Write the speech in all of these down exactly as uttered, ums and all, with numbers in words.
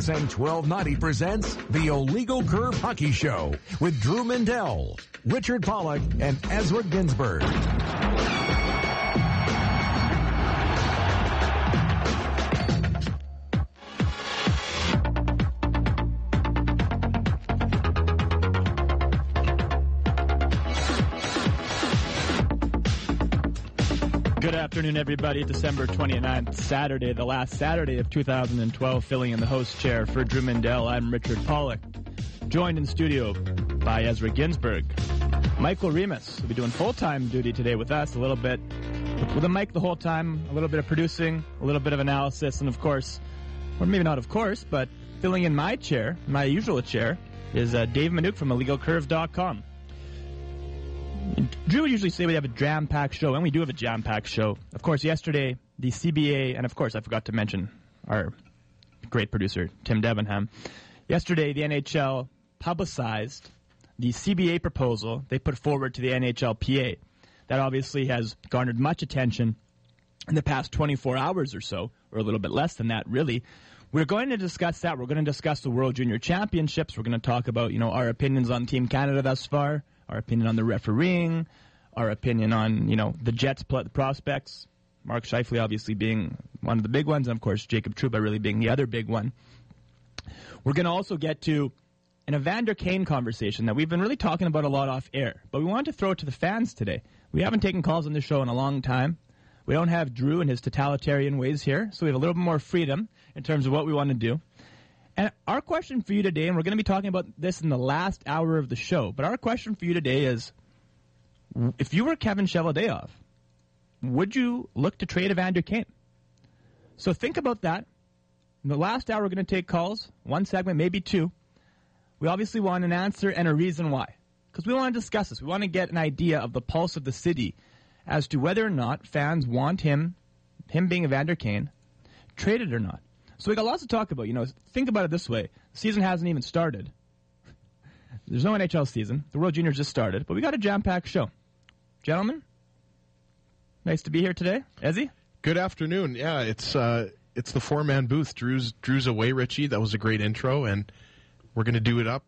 S N twelve ninety presents the Illegal Curve Hockey Show with Drew Mindell, Richard Pollock, and Ezra Ginsburg. Good afternoon, everybody. December twenty-ninth, Saturday, the last Saturday of two thousand twelve, filling in the host chair for Drew Mindell. I'm Richard Pollock, joined in studio by Ezra Ginsburg. Michael Remus will be doing full-time duty today with us, a little bit with a mic the whole time, a little bit of producing, a little bit of analysis, and of course, or maybe not of course, but filling in my chair, my usual chair, is uh, Dave Minuk from illegal curve dot com. Drew would usually say we have a jam-packed show, and we do have a jam-packed show. Of course, yesterday, the C B A, and of course, I forgot to mention our great producer, Tim Debenham. Yesterday, the N H L publicized the C B A proposal they put forward to the N H L P A. That obviously has garnered much attention in the past twenty-four hours or so, or a little bit less than that, really. We're going to discuss that. We're going to discuss the World Junior Championships. We're going to talk about, you know, our opinions on Team Canada thus far, our opinion on the refereeing, our opinion on, you know, the Jets pl- prospects, Mark Scheifele obviously being one of the big ones, and of course Jacob Trouba really being the other big one. We're going to also get to an Evander Kane conversation that we've been really talking about a lot off air, but we wanted to throw it to the fans today. We haven't taken calls on this show in a long time. We don't have Drew and his totalitarian ways here, so we have a little bit more freedom in terms of what we want to do. And our question for you today, and we're going to be talking about this in the last hour of the show, but our question for you today is, if you were Kevin Cheveldayoff, would you look to trade Evander Kane? So think about that. In the last hour, we're going to take calls, one segment, maybe two. We obviously want an answer and a reason why, because we want to discuss this. We want to get an idea of the pulse of the city as to whether or not fans want him, him being Evander Kane, traded or not. So we got lots to talk about. You know, think about it this way. The season hasn't even started. There's no N H L season. The World Juniors just started, but we got a jam-packed show. Gentlemen, nice to be here today. Ezzy? Good afternoon. Yeah, it's uh, it's the four-man booth. Drew's Drew's away, Richie. That was a great intro, and we're going to do it up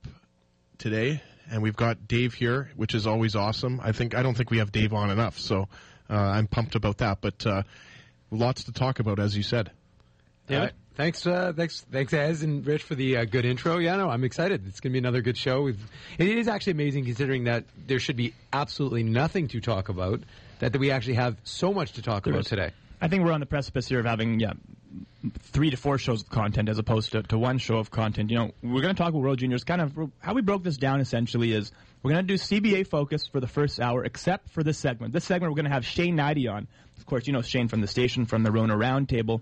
today. And we've got Dave here, which is always awesome. I think I don't think we have Dave on enough, so uh, I'm pumped about that. But uh, lots to talk about, as you said. Yeah. Thanks, uh, thanks, thanks, Ez and Rich, for the uh, good intro. Yeah, no, I'm excited. It's going to be another good show. We've, it is actually amazing considering that there should be absolutely nothing to talk about, that, that we actually have so much to talk there about is. today. I think we're on the precipice here of having yeah, three to four shows of content as opposed to, to one show of content. You know, we're going to talk about World Juniors. Kind of how we broke this down essentially is we're going to do C B A focus for the first hour, except for this segment. This segment we're going to have Shane Knighty on. Of course, you know Shane from the station, from the Rona Roundtable.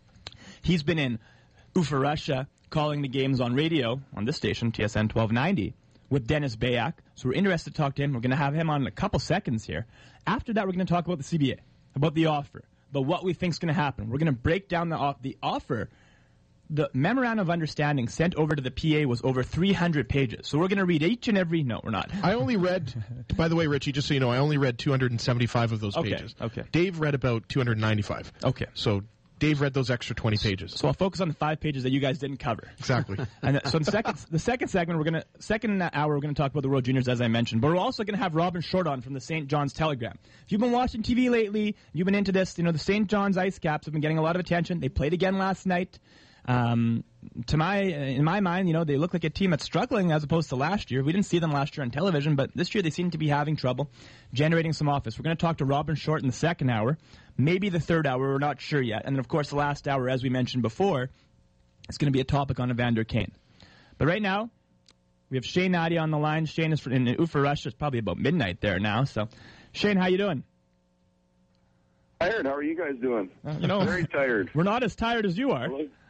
He's been in Ufa, Russia, calling the games on radio on this station, T S N twelve ninety, with Dennis Bayak. So we're interested to talk to him. We're going to have him on in a couple seconds here. After that, we're going to talk about the C B A, about the offer, about what we think is going to happen. We're going to break down the, off- the offer. The memorandum of understanding sent over to the P A was over three hundred pages. So we're going to read each and every... No, we're not. I only read... By the way, Richie, just so you know, I only read two hundred seventy-five of those okay, pages. Okay. Dave read about two hundred ninety-five. Okay. So Dave read those extra twenty pages. So I'll focus on the five pages that you guys didn't cover. Exactly. And so in the second, the second segment, we're gonna second hour, we're gonna talk about the World Juniors, as I mentioned. But we're also gonna have Robin Short on from the Saint John's Telegram. If you've been watching T V lately, you've been into this. You know the Saint John's Ice Caps have been getting a lot of attention. They played again last night. Um, to my, in my mind, you know, they look like a team that's struggling as opposed to last year. We didn't see them last year on television, but this year they seem to be having trouble generating some offense. We're going to talk to Robin Short in the second hour, maybe the third hour. We're not sure yet. And then, of course, the last hour, as we mentioned before, is going to be a topic on Evander Kane. But right now, we have Shane Knighty on the line. Shane is in Ufa, Russia. It's probably about midnight there now. So, Shane, how you doing? Tired. How are you guys doing? Uh, you know, very tired. We're not as tired as you are.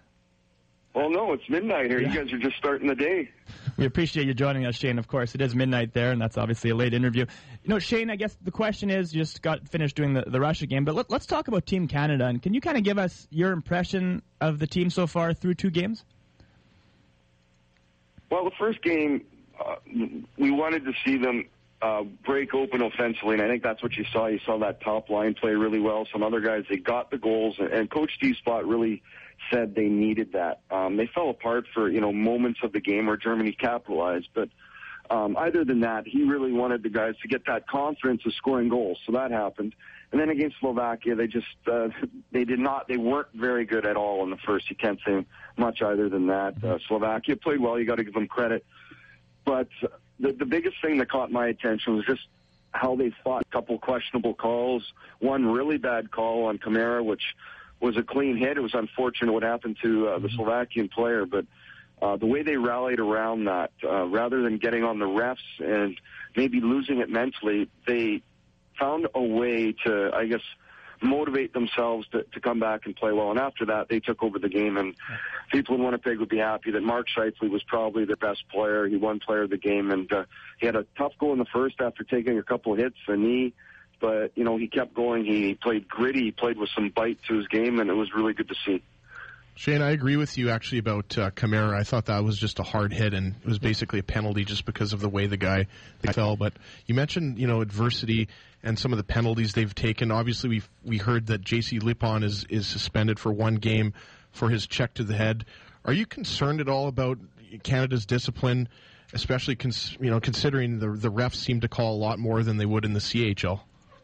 Well, no, it's midnight here. Yeah. You guys are just starting the day. We appreciate you joining us, Shane. Of course, it is midnight there, and that's obviously a late interview. You know, Shane, I guess the question is, you just got finished doing the, the Russia game, but let, let's talk about Team Canada. And can you kind of give us your impression of the team so far through two games? Well, the first game, uh, we wanted to see them uh, break open offensively, and I think that's what you saw. You saw that top line play really well. Some other guys, they got the goals, and Coach D Spot really said they needed that. Um, they fell apart for, you know, moments of the game where Germany capitalized, but um, other than that, he really wanted the guys to get that confidence of scoring goals, so that happened. And then against Slovakia, they just, uh, they did not, they weren't very good at all in the first. You can't say much other than that. Uh, Slovakia played well, you got to give them credit. But the, the biggest thing that caught my attention was just how they fought. A couple questionable calls, one really bad call on Kamara, which was a clean hit. It was unfortunate what happened to uh, the Slovakian player, but uh, the way they rallied around that, uh, rather than getting on the refs and maybe losing it mentally, they found a way to, I guess, motivate themselves to, to come back and play well. And after that, they took over the game, and people in Winnipeg would be happy that Mark Scheifele was probably their best player. He won player of the game, and uh, he had a tough goal in the first after taking a couple of hits, a knee. But, you know, he kept going. He played gritty. He played with some bite to his game, and it was really good to see. Shane, I agree with you actually about uh, Kamara. I thought that was just a hard hit, and it was basically a penalty just because of the way the guy fell. But you mentioned, you know, adversity and some of the penalties they've taken. Obviously, we we heard that J C Lippon is, is suspended for one game for his check to the head. Are you concerned at all about Canada's discipline, especially cons- you know considering the the refs seem to call a lot more than they would in the C H L?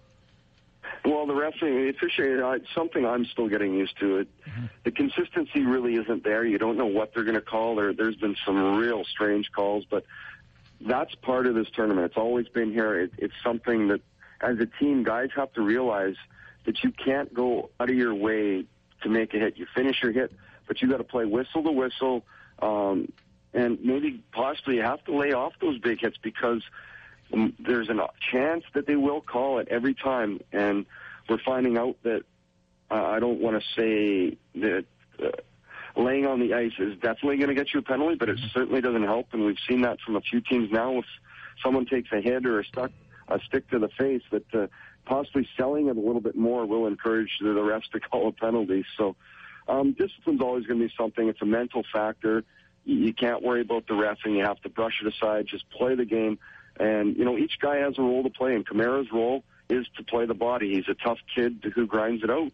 Well, the refereeing, officiating, uh, it's something I'm still getting used to. It, mm-hmm. The consistency really isn't there. You don't know what they're going to call. There, there's been some real strange calls, but that's part of this tournament. It's always been here. It, it's something that, as a team, guys have to realize that you can't go out of your way to make a hit. You finish your hit, but you got to play whistle to whistle, um, and maybe possibly you have to lay off those big hits because um, there's a chance that they will call it every time, and we're finding out that uh, I don't want to say that uh, laying on the ice is definitely going to get you a penalty, but it certainly doesn't help, and we've seen that from a few teams now. If someone takes a hit or a, stuck, a stick to the face, that uh, possibly selling it a little bit more will encourage the, the refs to call a penalty. So um, discipline's always going to be something. It's a mental factor. You, you can't worry about the ref, and you have to brush it aside. Just play the game. And, you know, each guy has a role to play, and Kamara's role is to play the body. He's a tough kid who grinds it out.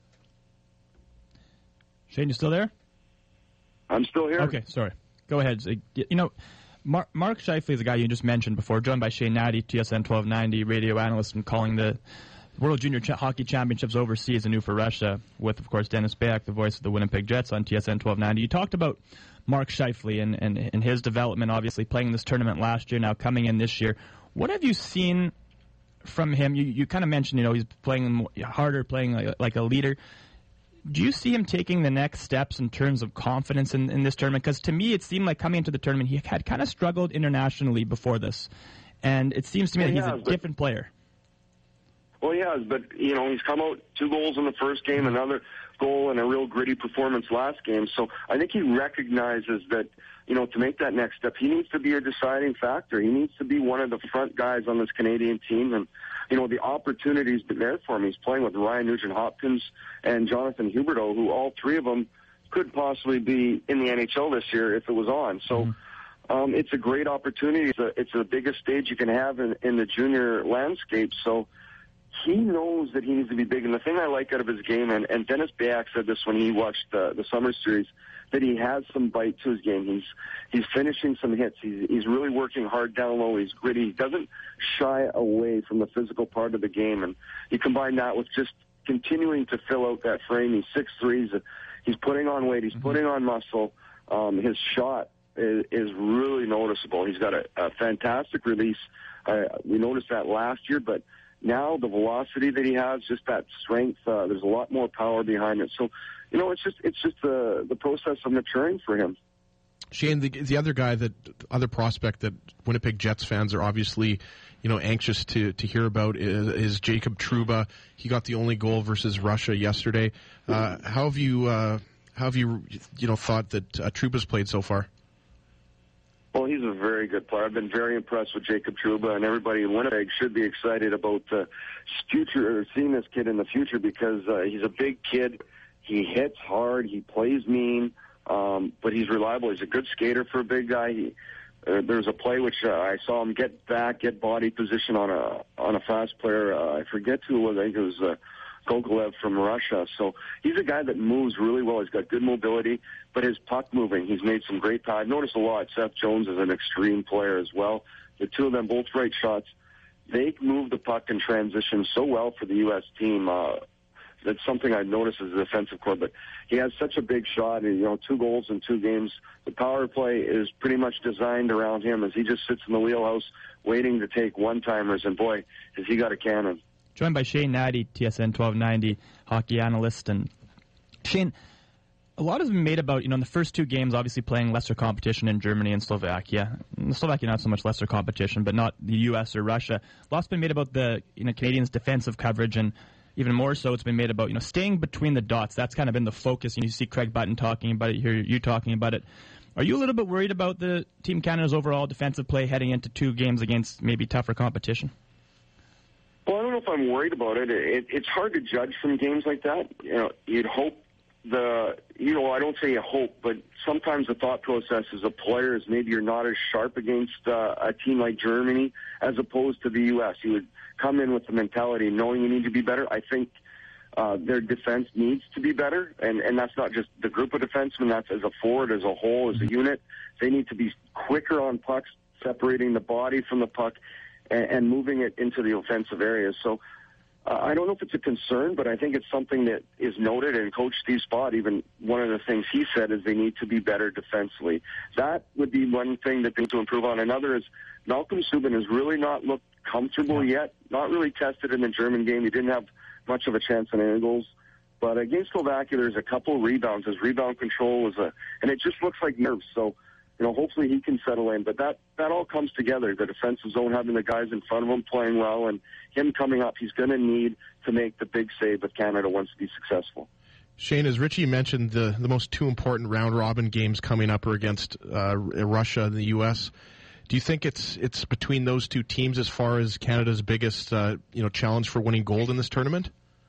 Shane, you still there? I'm still here. Okay, sorry. Go ahead. You know, Mark, Mark Scheifele is the guy you just mentioned before, joined by Shane Natty, T S N twelve ninety radio analyst, and calling the World Junior Ch- Hockey Championships overseas anew for Russia, with, of course, Dennis Bayak, the voice of the Winnipeg Jets on T S N twelve ninety. You talked about Mark Scheifele and, and, and his development, obviously, playing in this tournament last year, now coming in this year. What have you seen from him? You, you kind of mentioned, you know, he's playing harder, playing like, like a leader. Do you see him taking the next steps in terms of confidence in, in this tournament? Because to me, it seemed like coming into the tournament, he had kind of struggled internationally before this. And it seems to me well, that he's yeah, a but, different player. Well, he has, but, you know, he's come out two goals in the first game, another goal, and a real gritty performance last game. So I think he recognizes that, you know, to make that next step, he needs to be a deciding factor. He needs to be one of the front guys on this Canadian team. And, you know, the opportunity's been there for him. He's playing with Ryan Nugent-Hopkins and Jonathan Huberdeau, who all three of them could possibly be in the N H L this year if it was on. So mm-hmm. um, it's a great opportunity. It's, a, it's the biggest stage you can have in, in the junior landscape. So he knows that he needs to be big. And the thing I like out of his game, and, and Dennis Bayak said this when he watched uh, the summer series, that he has some bite to his game. He's he's finishing some hits. He's he's really working hard down low. He's gritty. He doesn't shy away from the physical part of the game. And you combine that with just continuing to fill out that frame. He's six three. He's, he's putting on weight. He's mm-hmm. putting on muscle. Um, his shot is, is really noticeable. He's got a, a fantastic release. Uh, we noticed that last year, but now the velocity that he has, just that strength, uh, there's a lot more power behind it. So, you know, it's just it's just the the process of maturing for him. Shane, the the other guy that other prospect that Winnipeg Jets fans are obviously, you know, anxious to, to hear about is, is Jacob Trouba. He got the only goal versus Russia yesterday. Uh, how have you uh, how have you you know thought that uh, Trouba's played so far? Well, he's a very good player. I've been very impressed with Jacob Trouba, and everybody in Winnipeg should be excited about uh, future or seeing this kid in the future because uh, he's a big kid. He hits hard. He plays mean, um, but he's reliable. He's a good skater for a big guy. He, Uh, there's a play which uh, I saw him get back, get body position on a on a fast player. Uh, I forget who it was. I think it was uh, Gogolev from Russia. So he's a guy that moves really well. He's got good mobility, but his puck moving, he's made some great time. I've noticed a lot. Seth Jones is an extreme player as well. The two of them, both right shots. They move the puck and transition so well for the U S team. Uh, that's something I've noticed as a defensive core, but he has such a big shot, and, you know, two goals in two games. The power play is pretty much designed around him as he just sits in the wheelhouse waiting to take one-timers, and boy, has he got a cannon. Joined by Shane Natty, T S N twelve ninety hockey analyst. And Shane, a lot has been made about, you know, in the first two games, obviously playing lesser competition in Germany and Slovakia. In Slovakia, not so much lesser competition, but not the U S or Russia. A lot's been made about the, you know, Canadians' defensive coverage, and even more so, it's been made about, you know, staying between the dots. That's kind of been the focus. You know, you see Craig Button talking about it, you hear you talking about it. Are you a little bit worried about the Team Canada's overall defensive play heading into two games against maybe tougher competition? Well, I don't know if I'm worried about it. it. It's hard to judge from games like that. You know, you'd hope the, you know, I don't say you hope, but sometimes the thought process as a player is maybe you're not as sharp against uh, a team like Germany as opposed to the U S. You would come in with the mentality knowing you need to be better. I think uh, their defense needs to be better, and, and that's not just the group of defensemen. That's as a forward, as a whole, as a unit. They need to be quicker on pucks, separating the body from the puck, and, and moving it into the offensive areas. So uh, I don't know if it's a concern, but I think it's something that is noted. And Coach Steve Spott, even one of the things he said is they need to be better defensively. That would be one thing that they need to improve on. Another is Malcolm Subban has really not looked comfortable yet, not really tested in the German game. He didn't have much of a chance on angles. But against Slovakia, there's a couple rebounds. His rebound control was a, and it just looks like nerves. So, you know, hopefully he can settle in. But that, that all comes together. The defensive zone, having the guys in front of him playing well, and him coming up, he's going to need to make the big save if Canada wants to be successful. Shane, as Richie mentioned, the, the most two important round-robin games coming up are against uh, Russia and the U S. Do you think it's it's between those two teams as far as Canada's biggest uh, you know challenge for winning gold in this tournament?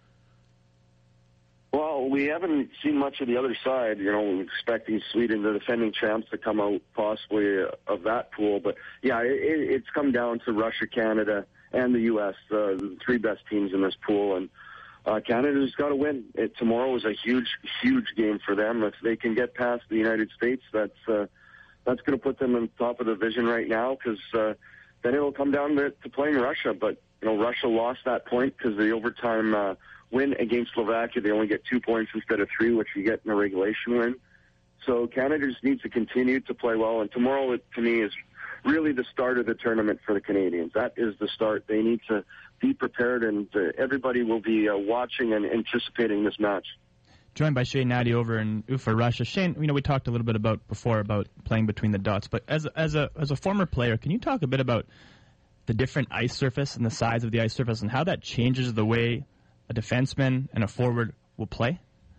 Well, we haven't seen much of the other side. You know, expecting Sweden, the defending champs, to come out possibly of that pool. But yeah, it, it's come down to Russia, Canada, and the U S, uh, the three best teams in this pool, and uh, Canada's got to win. It, tomorrow is a huge, huge game for them. If they can get past the United States, that's uh, that's going to put them on top of the division right now, because uh, then it'll come down to, to playing Russia. But, you know, Russia lost that point because the overtime uh, win against Slovakia. They only get two points instead of three, which you get in a regulation win. So Canada just needs to continue to play well. And tomorrow, it, to me, is really the start of the tournament for the Canadians. That is the start. They need to be prepared, and uh, everybody will be uh, watching and anticipating this match. Joined by Shane Natty over in Ufa, Russia. Shane, you know, we talked a little bit about before about playing between the dots, but as a, as a as a former player, can you talk a bit about the different ice surface and the size of the ice surface and how that changes the way a defenseman and a forward will play?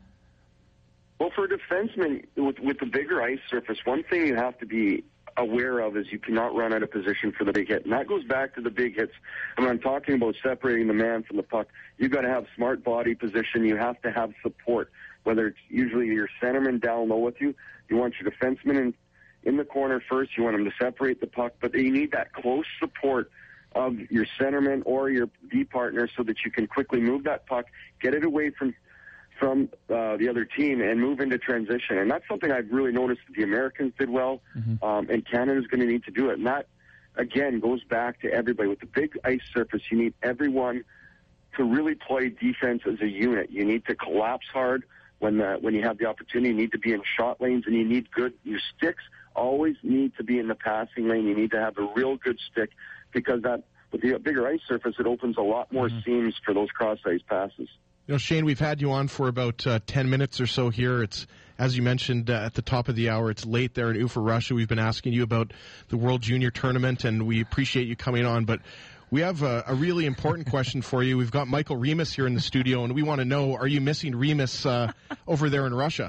Well, for a defenseman, with, with the bigger ice surface, one thing you have to be aware of is you cannot run out of position for the big hit. And that goes back to the big hits. And when I'm talking about separating the man from the puck, you've got to have smart body position. You have to have support, whether it's usually your centerman down low with you. You want your defenseman in, in the corner first. You want him to separate the puck, but you need that close support of your centerman or your D partner so that you can quickly move that puck, get it away from from uh, the other team, and move into transition. And that's something I've really noticed that the Americans did well, mm-hmm. um, and Canada's going to need to do it. And that, again, goes back to everybody. With the big ice surface, you need everyone to really play defense as a unit. You need to collapse hard when the, when you have the opportunity. You need to be in shot lanes, and you need good, your sticks always need to be in the passing lane. You need to have a real good stick, because that with the bigger ice surface, it opens a lot more mm-hmm. seams for those cross-ice passes. You know, Shane, we've had you on for about uh, ten minutes or so here. It's, as you mentioned uh, at the top of the hour, it's late there in Ufa, Russia. We've been asking you about the World Junior Tournament, and we appreciate you coming on. But we have a, a really important question for you. We've got Michael Remis here in the studio, and we want to know, are you missing Remis uh, over there in Russia?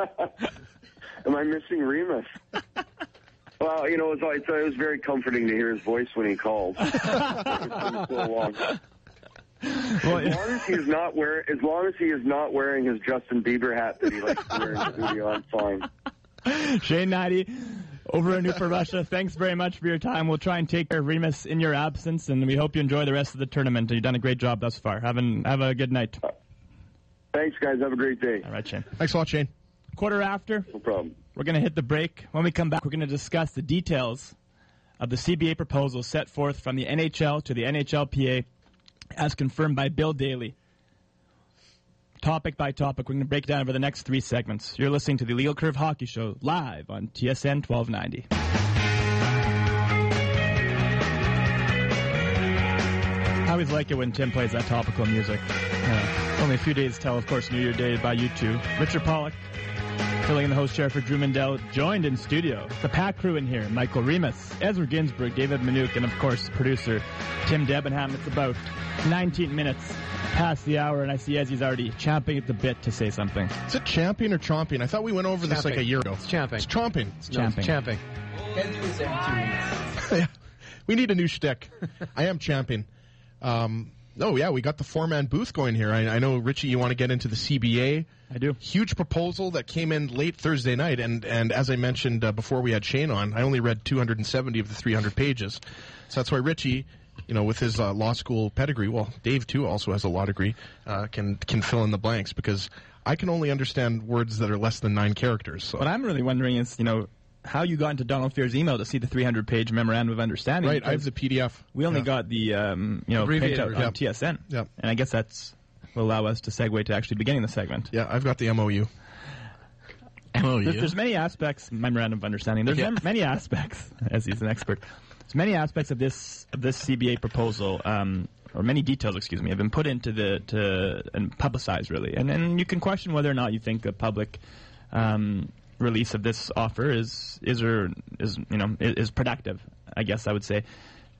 Am I missing Remis? Well, you know, it was, it was very comforting to hear his voice when he called. It's been so long. Well, as long as he is not wear, as long as he is not wearing his Justin Bieber hat that he likes to wear in the studio, I'm fine. Shane Natty, over in Upa, Russia. Thanks very much for your time. We'll try and take care of Remus in your absence, and we hope you enjoy the rest of the tournament. You've done a great job thus far. Have, an, have a good night. Thanks, guys. Have a great day. All right, Shane. Thanks a lot, Shane. Quarter after, No problem. we're going to hit the break. When we come back, we're going to discuss the details of the C B A proposal set forth from the N H L to the N H L P A as confirmed by Bill Daly. Topic by topic, we're going to break down over the next three segments. You're listening to the Legal Curve Hockey Show live on T S N twelve ninety. I always like it when Tim plays that topical music. Uh, only a few days till, of course, New Year Day by you two. Richard Pollock, filling in the host chair for Drew Mindell, joined in studio. The Pack crew in here. Michael Remus, Ezra Ginsburg, David Minuk, and, of course, producer Tim Debenham. It's about nineteen minutes past the hour, and I see Ezzy's already champing at the bit to say something. Is it champing or chomping? I thought we went over this Champing. like a year ago. It's champing. It's chomping. It's champing. Champing. Yeah. We need a new shtick. I am champing. Um, no, yeah, we got the four-man booth going here. I, I know, Richie, you want to get into the C B A. I do. Huge proposal that came in late Thursday night, and, and as I mentioned uh, before we had Shane on, I only read two hundred seventy of the three hundred pages. So that's why Richie, you know, with his uh, law school pedigree, well, Dave, too, also has a law degree, uh, can can fill in the blanks, because I can only understand words that are less than nine characters. So. What I'm really wondering is, you know, how you got into Donald Fear's email to see the three hundred page memorandum of understanding. Right, I have the P D F. We only Yeah. got the, um, you know, Abbreviated printout version. on T S N. Yeah. And I guess that's will allow us to segue to actually beginning the segment. Yeah, I've got the M O U. Oh, There's, there's many aspects, memorandum of understanding. There's Yeah. mem- many aspects, as he's an expert. There's many aspects of this of this C B A proposal, um, or many details, excuse me, have been put into the to and publicized really, and and you can question whether or not you think a public um, release of this offer is is or is you know is, is productive. I guess I would say.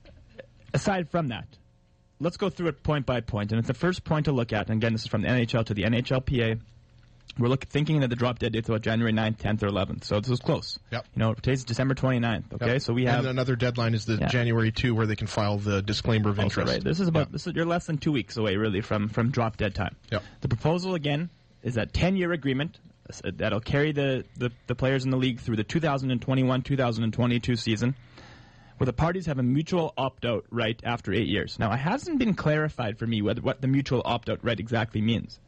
Aside from that, let's go through it point by point, and it's the first point to look at. And again, this is from the N H L to the N H L P A. We're look, thinking that the drop dead date's about January ninth, tenth, or eleventh. So this is close. Yep. You know, today's December twenty-ninth. Okay, Yep. so we have And another deadline is the Yeah. January second, where they can file the disclaimer of also, interest. right. This is about Yeah. this is, you're less than two weeks away, really, from from drop dead time. Yep. The proposal again is a ten-year agreement uh, that'll carry the, the the players in the league through the two thousand twenty-one two thousand twenty-two season, where the parties have a mutual opt-out right after eight years. Now, it hasn't been clarified for me whether what the mutual opt-out right exactly means.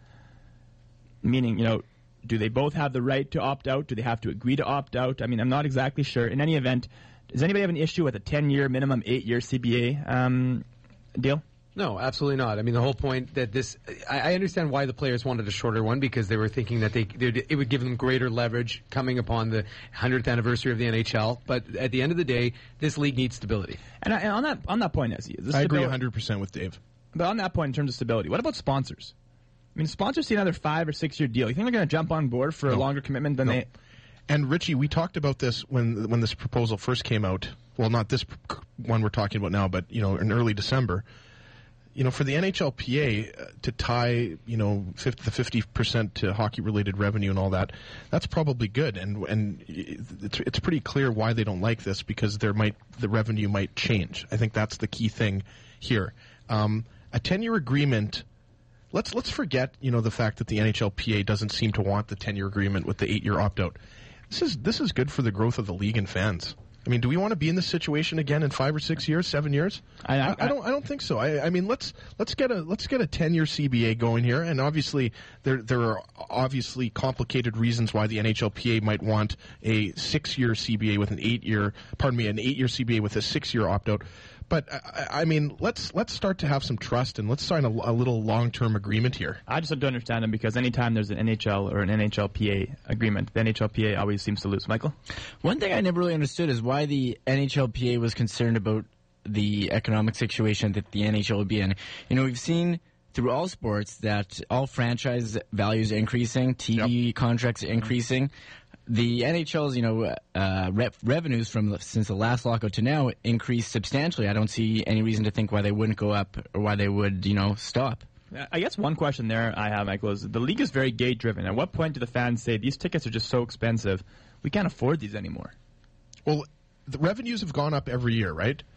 Meaning, you know, do they both have the right to opt out? Do they have to agree to opt out? I mean, I'm not exactly sure. In any event, does anybody have an issue with a ten-year minimum, eight-year C B A um, deal? No, absolutely not. I mean, the whole point that this, I, I understand why the players wanted a shorter one, because they were thinking that they it would give them greater leverage coming upon the hundredth anniversary of the N H L. But at the end of the day, this league needs stability. And, I, and on that on that point, Ezzy, the I agree stability- one hundred percent with Dave. But on that point, in terms of stability, what about sponsors? I mean, sponsors see another five or six year deal. You think they're going to jump on board for a No. longer commitment than No. they? And Richie, we talked about this when when this proposal first came out. Well, not this pr- one we're talking about now, but you know, in early December. You know, for the N H L P A uh, to tie, you know, fifty, the fifty percent to hockey-related revenue and all that, that's probably good. And and it's it's pretty clear why they don't like this, because there might the revenue might change. I think that's the key thing here. Um, a ten-year agreement. Let's let's forget, you know, the fact that the N H L P A doesn't seem to want the ten-year agreement with the eight-year opt-out. This is this is good for the growth of the league and fans. I mean, do we want to be in this situation again in five or six years, seven years? I- I- I don't. I don't think so. I, I mean, let's let's get a let's get a ten-year C B A going here, and obviously there there are obviously complicated reasons why the N H L P A might want a six-year C B A with an eight-year, pardon me, an eight-year C B A with a six-year opt-out. But I, I mean, let's let's start to have some trust, and let's sign a, a little long-term agreement here. I just don't understand them, because anytime there's an N H L or an N H L P A agreement, the N H L P A always seems to lose. Michael? One thing I never really understood is why the N H L P A was concerned about the economic situation that the N H L would be in. You know, we've seen through all sports that all franchise values are increasing, T V Yep. contracts are increasing. The N H L's, you know, uh, re- revenues from since the last lockout to now increased substantially. I don't see any reason to think why they wouldn't go up or why they would, you know, stop. I guess one question there I have, Michael, is the league is very gate driven. At what point do the fans say these tickets are just so expensive, we can't afford these anymore? Well, the revenues have gone up every year, right?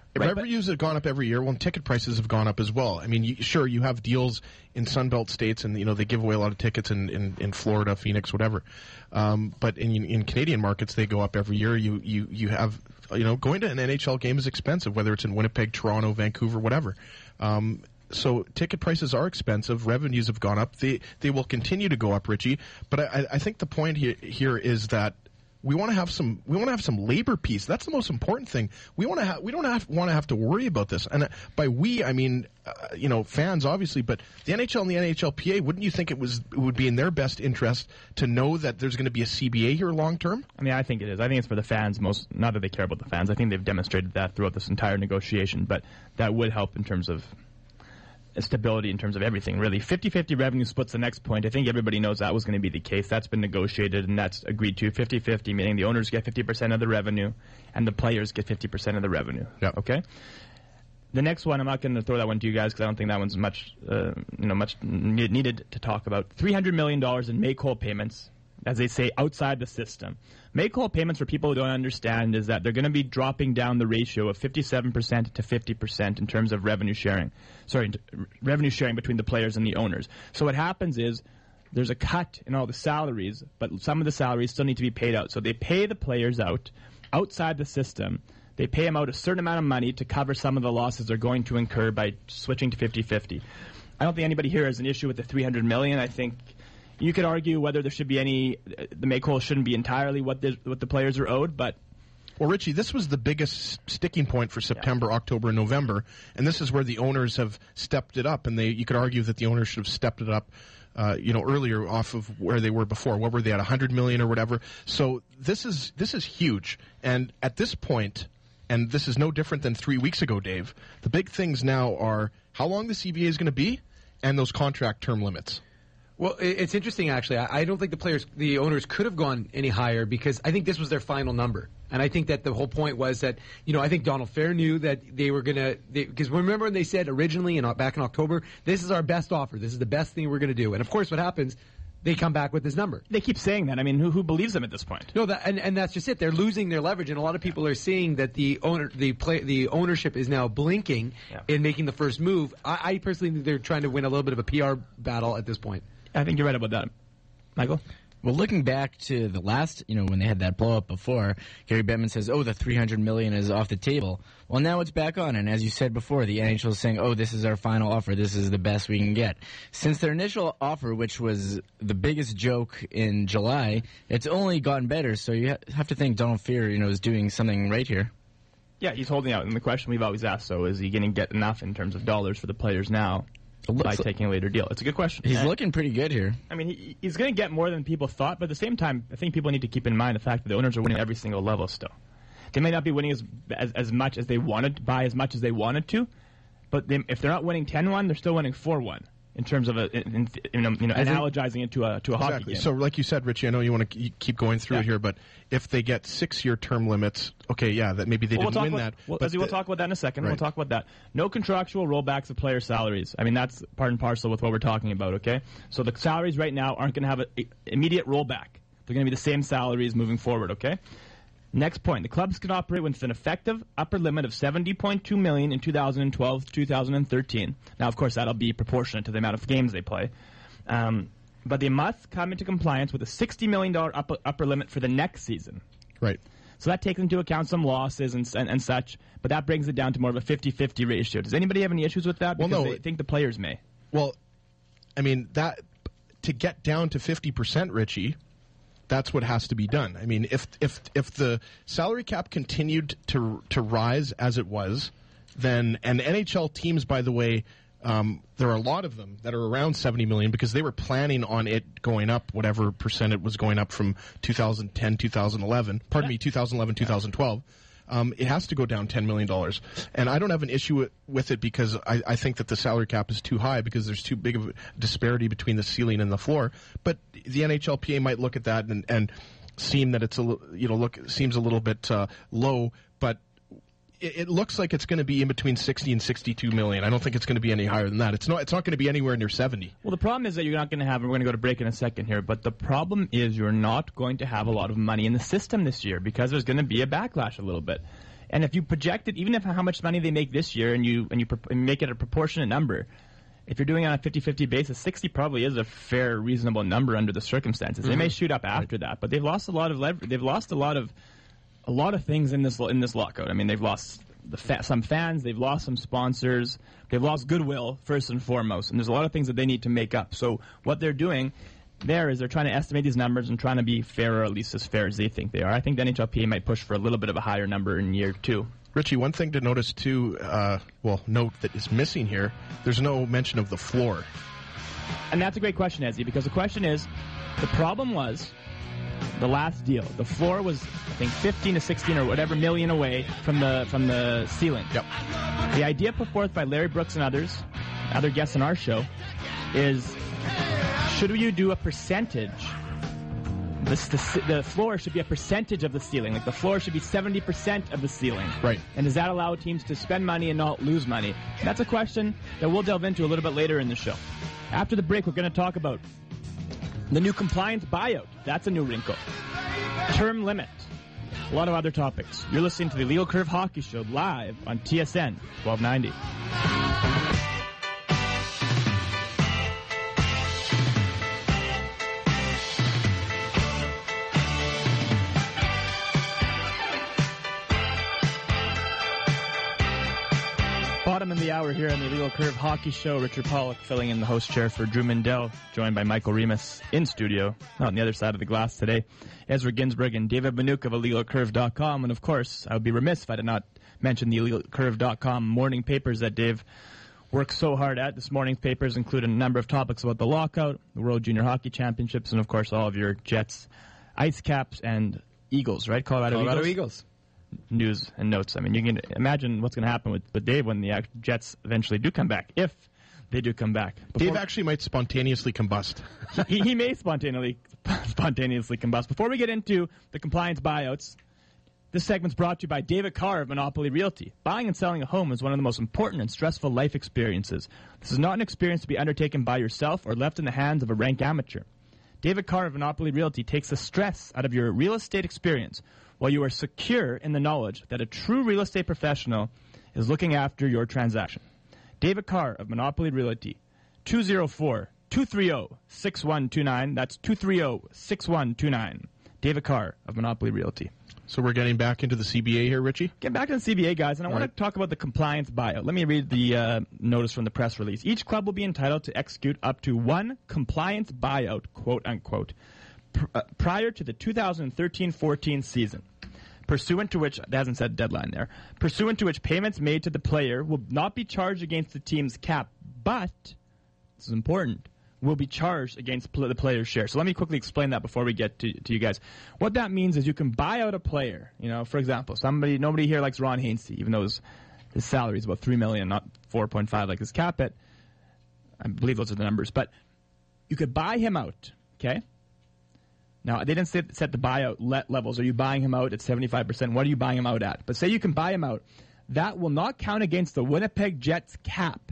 Right, revenues have gone up every year. Well, and ticket prices have gone up as well. I mean, you, sure, you have deals in Sunbelt states, and you know they give away a lot of tickets in, in, in Florida, Phoenix, whatever. Um, but in in Canadian markets, they go up every year. You you you have you know going to an N H L game is expensive, whether it's in Winnipeg, Toronto, Vancouver, whatever. Um, so ticket prices are expensive. Revenues have gone up. They they will continue to go up, Richie. But I, I think the point here, here is that. We want to have some. We want to have some labor peace. That's the most important thing. We want to. Ha- we don't have, want to have to worry about this. And uh, by we, I mean, uh, you know, fans obviously, but the N H L and the N H L P A. Wouldn't you think it was it would be in their best interest to know that there's going to be a C B A here long term? I mean, I think it is. I think it's for the fans. Most not that they care about the fans. I think they've demonstrated that throughout this entire negotiation. But that would help in terms of stability in terms of everything, really. fifty-fifty revenue split's the next point. I think everybody knows that was going to be the case. That's been negotiated, and that's agreed to. fifty-fifty, meaning the owners get fifty percent of the revenue, and the players get fifty percent of the revenue. Yep. Okay? The next one, I'm not going to throw that one to you guys because I don't think that one's much, uh, you know, much needed to talk about. three hundred million dollars in make-whole payments, as they say, outside the system. Make-whole payments, for people who don't understand, is that they're going to be dropping down the ratio of fifty-seven percent to fifty percent in terms of revenue sharing. Sorry, revenue sharing between the players and the owners. So what happens is there's a cut in all the salaries, but some of the salaries still need to be paid out. So they pay the players out outside the system. They pay them out a certain amount of money to cover some of the losses they're going to incur by switching to fifty-fifty. I don't think anybody here has an issue with the three hundred million dollars. I think you could argue whether there should be any, the make-whole shouldn't be entirely what the, what the players are owed, but... Well, Richie, this was the biggest sticking point for September, yeah. October, and November, and this is where the owners have stepped it up, and they you could argue that the owners should have stepped it up uh, you know, earlier off of where they were before. What were they at, one hundred million dollars or whatever? So this is this is huge, and at this point, and this is no different than three weeks ago, Dave, the big things now are how long the C B A is going to be and those contract term limits. Well, it's interesting, actually. I don't think the players, the owners could have gone any higher because I think this was their final number. And I think that the whole point was that, you know, I think Donald Fair knew that they were going to, because remember when they said originally, and back in October, this is our best offer. This is the best thing we're going to do. And, of course, what happens, they come back with this number. They keep saying that. I mean, who, who believes them at this point? No, that, and, and that's just it. They're losing their leverage, and a lot of people are seeing that the owner, the play, the ownership is now blinking yeah. in making the first move. I, I personally think they're trying to win a little bit of a P R battle at this point. I think you're right about that. Michael? Well, looking back to the last, you know, when they had that blow-up before, Gary Bettman says, oh, the three hundred million dollars is off the table. Well, now it's back on, and as you said before, the N H L is saying, oh, this is our final offer. This is the best we can get. Since their initial offer, which was the biggest joke in July, it's only gotten better, so you ha- have to think Donald Fear, you know, is doing something right here. Yeah, he's holding out, and the question we've always asked, so is he going to get enough in terms of dollars for the players now? By taking a later deal. It's a good question. He's and, looking pretty good here. I mean, he, he's going to get more than people thought, but at the same time, I think people need to keep in mind the fact that the owners are winning every single level still. They may not be winning as as, as much as they wanted, by as much as they wanted to, but they, if they're not winning ten one, they're still winning four one. In terms of a, in, in, you know, analogizing it to a to a exactly. hockey game. So, like you said, Richie, I know you want to keep going through yeah. it here, but if they get six-year term limits, okay, yeah, that maybe they well, didn't we'll win about, that. Well, but we'll the, talk about that in a second. Right. We'll talk about that. No contractual rollbacks of player salaries. I mean, that's part and parcel with what we're talking about. Okay, so the salaries right now aren't going to have an immediate rollback. They're going to be the same salaries moving forward. Okay. Next point, the clubs can operate with an effective upper limit of seventy point two million dollars in two thousand twelve to two thousand thirteen. Now, of course, that'll be proportionate to the amount of games they play. Um, but they must come into compliance with a sixty million dollars upper, upper limit for the next season. Right. So that takes into account some losses and, and, and such, but that brings it down to more of a fifty-fifty ratio. Does anybody have any issues with that? Because well, no. they think the players may. Well, I mean, that to get down to fifty percent, Richie, that's what has to be done. I mean, if if if the salary cap continued to to rise as it was, then and N H L teams, by the way, um, there are a lot of them that are around seventy million because they were planning on it going up, whatever percent it was going up from two thousand ten, two thousand eleven. Pardon yeah. me, two thousand eleven, two thousand twelve. Um, it has to go down ten million dollars. And I don't have an issue with, with it because I, I think that the salary cap is too high because there's too big of a disparity between the ceiling and the floor. But the N H L P A might look at that and, and seem that it's a you know look seems a little bit uh, low, but it, it looks like it's going to be in between sixty and sixty-two million. I don't think it's going to be any higher than that. It's not. It's not going to be anywhere near seventy. Well, the problem is that you're not going to have. We're going to go to break in a second here, but the problem is you're not going to have a lot of money in the system this year because there's going to be a backlash a little bit. And if you project it, even if how much money they make this year, and you and you pro- and make it a proportionate number, if you're doing it on a fifty-fifty basis, sixty probably is a fair, reasonable number under the circumstances. Mm-hmm. They may shoot up after that, but they've lost a lot of lever- They've lost a lot of a lot of things in this in this lockout. I mean, they've lost the fa- some fans, they've lost some sponsors, they've lost goodwill first and foremost, and there's a lot of things that they need to make up. So what they're doing there is they're trying to estimate these numbers and trying to be fair, or at least as fair as they think they are. I think the N H L P A might push for a little bit of a higher number in year two. Richie, one thing to notice too, uh, well, note that is missing here, there's no mention of the floor. And that's a great question, Ezzy, because the question is, the problem was the last deal. The floor was, I think, fifteen to sixteen or whatever million away from the from the ceiling. Yep. The idea put forth by Larry Brooks and others, other guests on our show, is should you do a percentage? The, the, the floor should be a percentage of the ceiling. Like the floor should be seventy percent of the ceiling. Right. And does that allow teams to spend money and not lose money? That's a question that we'll delve into a little bit later in the show. After the break, we're going to talk about the new compliance buyout. That's a new wrinkle. Term limit. A lot of other topics. You're listening to the Legal Curve Hockey Show live on T S N twelve ninety. Bottom of the hour here on the Legal Curve Hockey Show. Richard Pollock filling in the host chair for Drew Mindell, joined by Michael Remus in studio, on the other side of the glass today. Ezra Ginsburg and David Manuk of illegal curve dot com. And of course, I would be remiss if I did not mention the illegal curve dot com morning papers that Dave works so hard at. This morning's papers include a number of topics about the lockout, the World Junior Hockey Championships, and of course all of your Jets, Ice Caps, and Eagles, right? Colorado, Colorado Eagles. Eagles. News and notes. I mean, you can imagine what's going to happen with, with Dave when the Jets eventually do come back, if they do come back. Before, Dave actually might spontaneously combust. he, he may spontaneously spontaneously combust. Before we get into the compliance buyouts, this segment's brought to you by David Carr of Monopoly Realty. Buying and selling a home is one of the most important and stressful life experiences. This is not an experience to be undertaken by yourself or left in the hands of a rank amateur. David Carr of Monopoly Realty takes the stress out of your real estate experience, while you are secure in the knowledge that a true real estate professional is looking after your transaction. David Carr of Monopoly Realty, two oh four, two three oh, six one two nine. That's two three oh, six one two nine. David Carr of Monopoly Realty. So we're getting back into the C B A here, Richie? Get back to the C B A, guys, and I All want right. to talk about the compliance buyout. Let me read the uh, notice from the press release. Each club will be entitled to execute up to one compliance buyout, quote unquote, pr- uh, prior to the two thousand thirteen fourteen season, pursuant to which, that hasn't said deadline there, pursuant to which payments made to the player will not be charged against the team's cap, but, this is important, will be charged against pl- the player's share. So let me quickly explain that before we get to, to you guys. What that means is you can buy out a player. You know, for example, somebody, nobody here likes Ron Hainsey, even though his, his salary is about three million dollars, not four point five like his cap hit. I believe those are the numbers. But you could buy him out, okay? Now, they didn't set, set the buyout le- levels. Are you buying him out at seventy-five percent? What are you buying him out at? But say you can buy him out. That will not count against the Winnipeg Jets cap.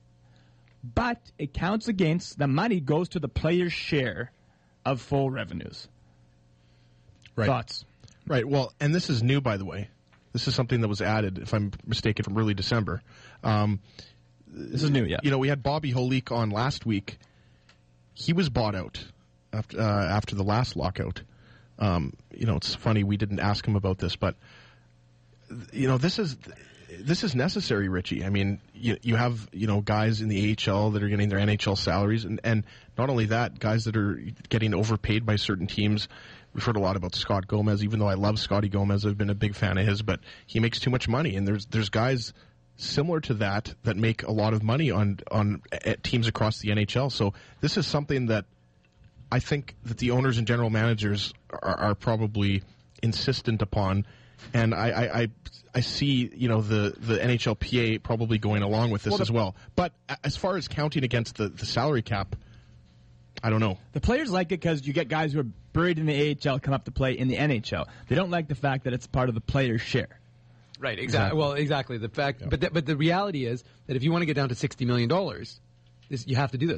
But it counts against, the money goes to the player's share of full revenues. Right. Thoughts? Right. Well, and this is new, by the way. This is something that was added, if I'm mistaken, from early December. Um, this is new, yeah. You know, we had Bobby Holik on last week. He was bought out after, uh, after the last lockout. Um, you know, it's funny we didn't ask him about this, but, you know, this is... This is necessary, Richie. I mean, you, you have, you know, guys in the A H L that are getting their N H L salaries, and, and not only that, guys that are getting overpaid by certain teams. We've heard a lot about Scott Gomez, even though I love Scotty Gomez. I've been a big fan of his, but he makes too much money, and there's there's guys similar to that that make a lot of money on, on at teams across the N H L. So this is something that I think that the owners and general managers are, are probably insistent upon. And I, I, I, I see, you know, the, the N H L P A probably going along with this well, the, as well. But as far as counting against the, the salary cap, I don't know. The players like it because you get guys who are buried in the A H L come up to play in the N H L. They don't like the fact that it's part of the player's share. Right, exactly. Well, exactly. The fact, yeah. but the, but the reality is that if you want to get down to sixty million dollars, this, you have to do this.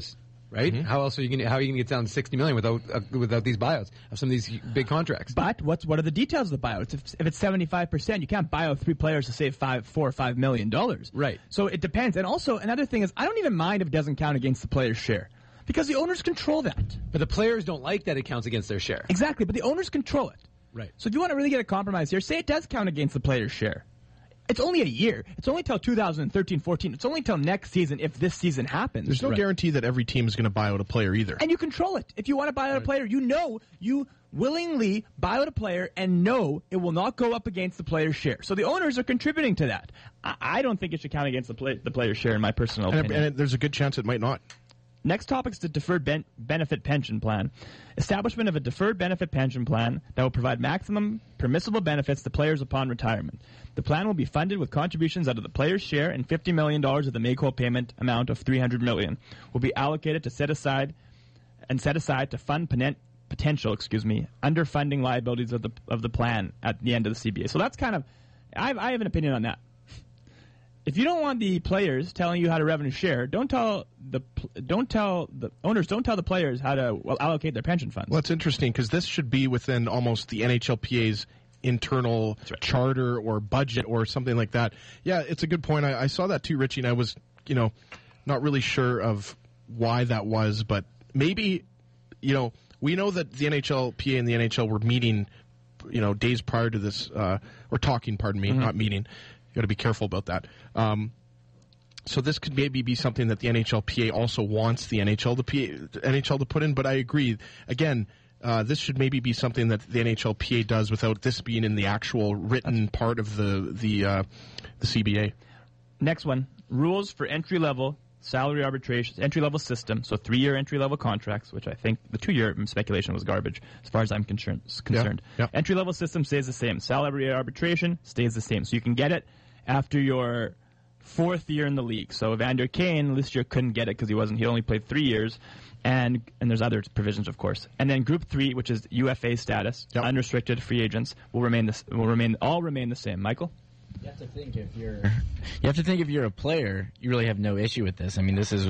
right? Mm-hmm. How else are you going? How are you going to get down to sixty million without uh, without these buyouts of some of these big contracts? But what's what are the details of the buyouts? If, if it's seventy-five percent, you can't buy out three players to save five, four or five million dollars. Right. So it depends. And also another thing is, I don't even mind if it doesn't count against the player's share because the owners control that. But the players don't like that it counts against their share. Exactly. But the owners control it. Right. So if you want to really get a compromise here, say it does count against the player's share. It's only a year. It's only till two thousand thirteen fourteen. It's only till next season if this season happens. There's no Right. guarantee that every team is going to buy out a player either. And you control it. If you want to buy out a player, you know you willingly buy out a player and know it will not go up against the player's share. So the owners are contributing to that. I, I don't think it should count against the, play, the player's share, in my personal and, opinion. and it, there's a good chance it might not. Next topic is the deferred ben- benefit pension plan. Establishment of a deferred benefit pension plan that will provide maximum permissible benefits to players upon retirement. The plan will be funded with contributions out of the player's share, and fifty million dollars of the make-whole payment amount of three hundred million dollars will be allocated to set aside and set aside to fund poten- potential, excuse me, underfunding liabilities of the of the plan at the end of the C B A. So that's kind of, I have, I have an opinion on that. If you don't want the players telling you how to revenue share, don't tell the don't tell the owners, don't tell the players how to well, allocate their pension funds. Well, it's interesting because this should be within almost the N H L P A's internal right. charter or budget or something like that. Yeah, it's a good point. I, I saw that too, Richie, and I was, you know, not really sure of why that was, but maybe, you know, we know that the N H L P A and the N H L were meeting, you know, days prior to this, uh, or talking, pardon me, mm-hmm. not meeting. You got to be careful about that. Um, so this could maybe be something that the N H L P A also wants the N H L to P A, N H L to put in. But I agree. Again, uh, this should maybe be something that the N H L P A does without this being in the actual written part of the the uh, the C B A. Next one: rules for entry level salary arbitration, entry level system. So three year entry level contracts, which I think the two year speculation was garbage as far as I'm concerned. concerned. Yeah, yeah. Entry level system stays the same. Salary arbitration stays the same. So you can get it after your fourth year in the league. So Evander Kane this year couldn't get it because he wasn't. He only played three years, and and there's other provisions, of course. And then Group Three, which is U F A status, yep. unrestricted free agents, will remain this will remain all remain the same. Michael, you have to think if you're you have to think if you're a player, you really have no issue with this. I mean, this is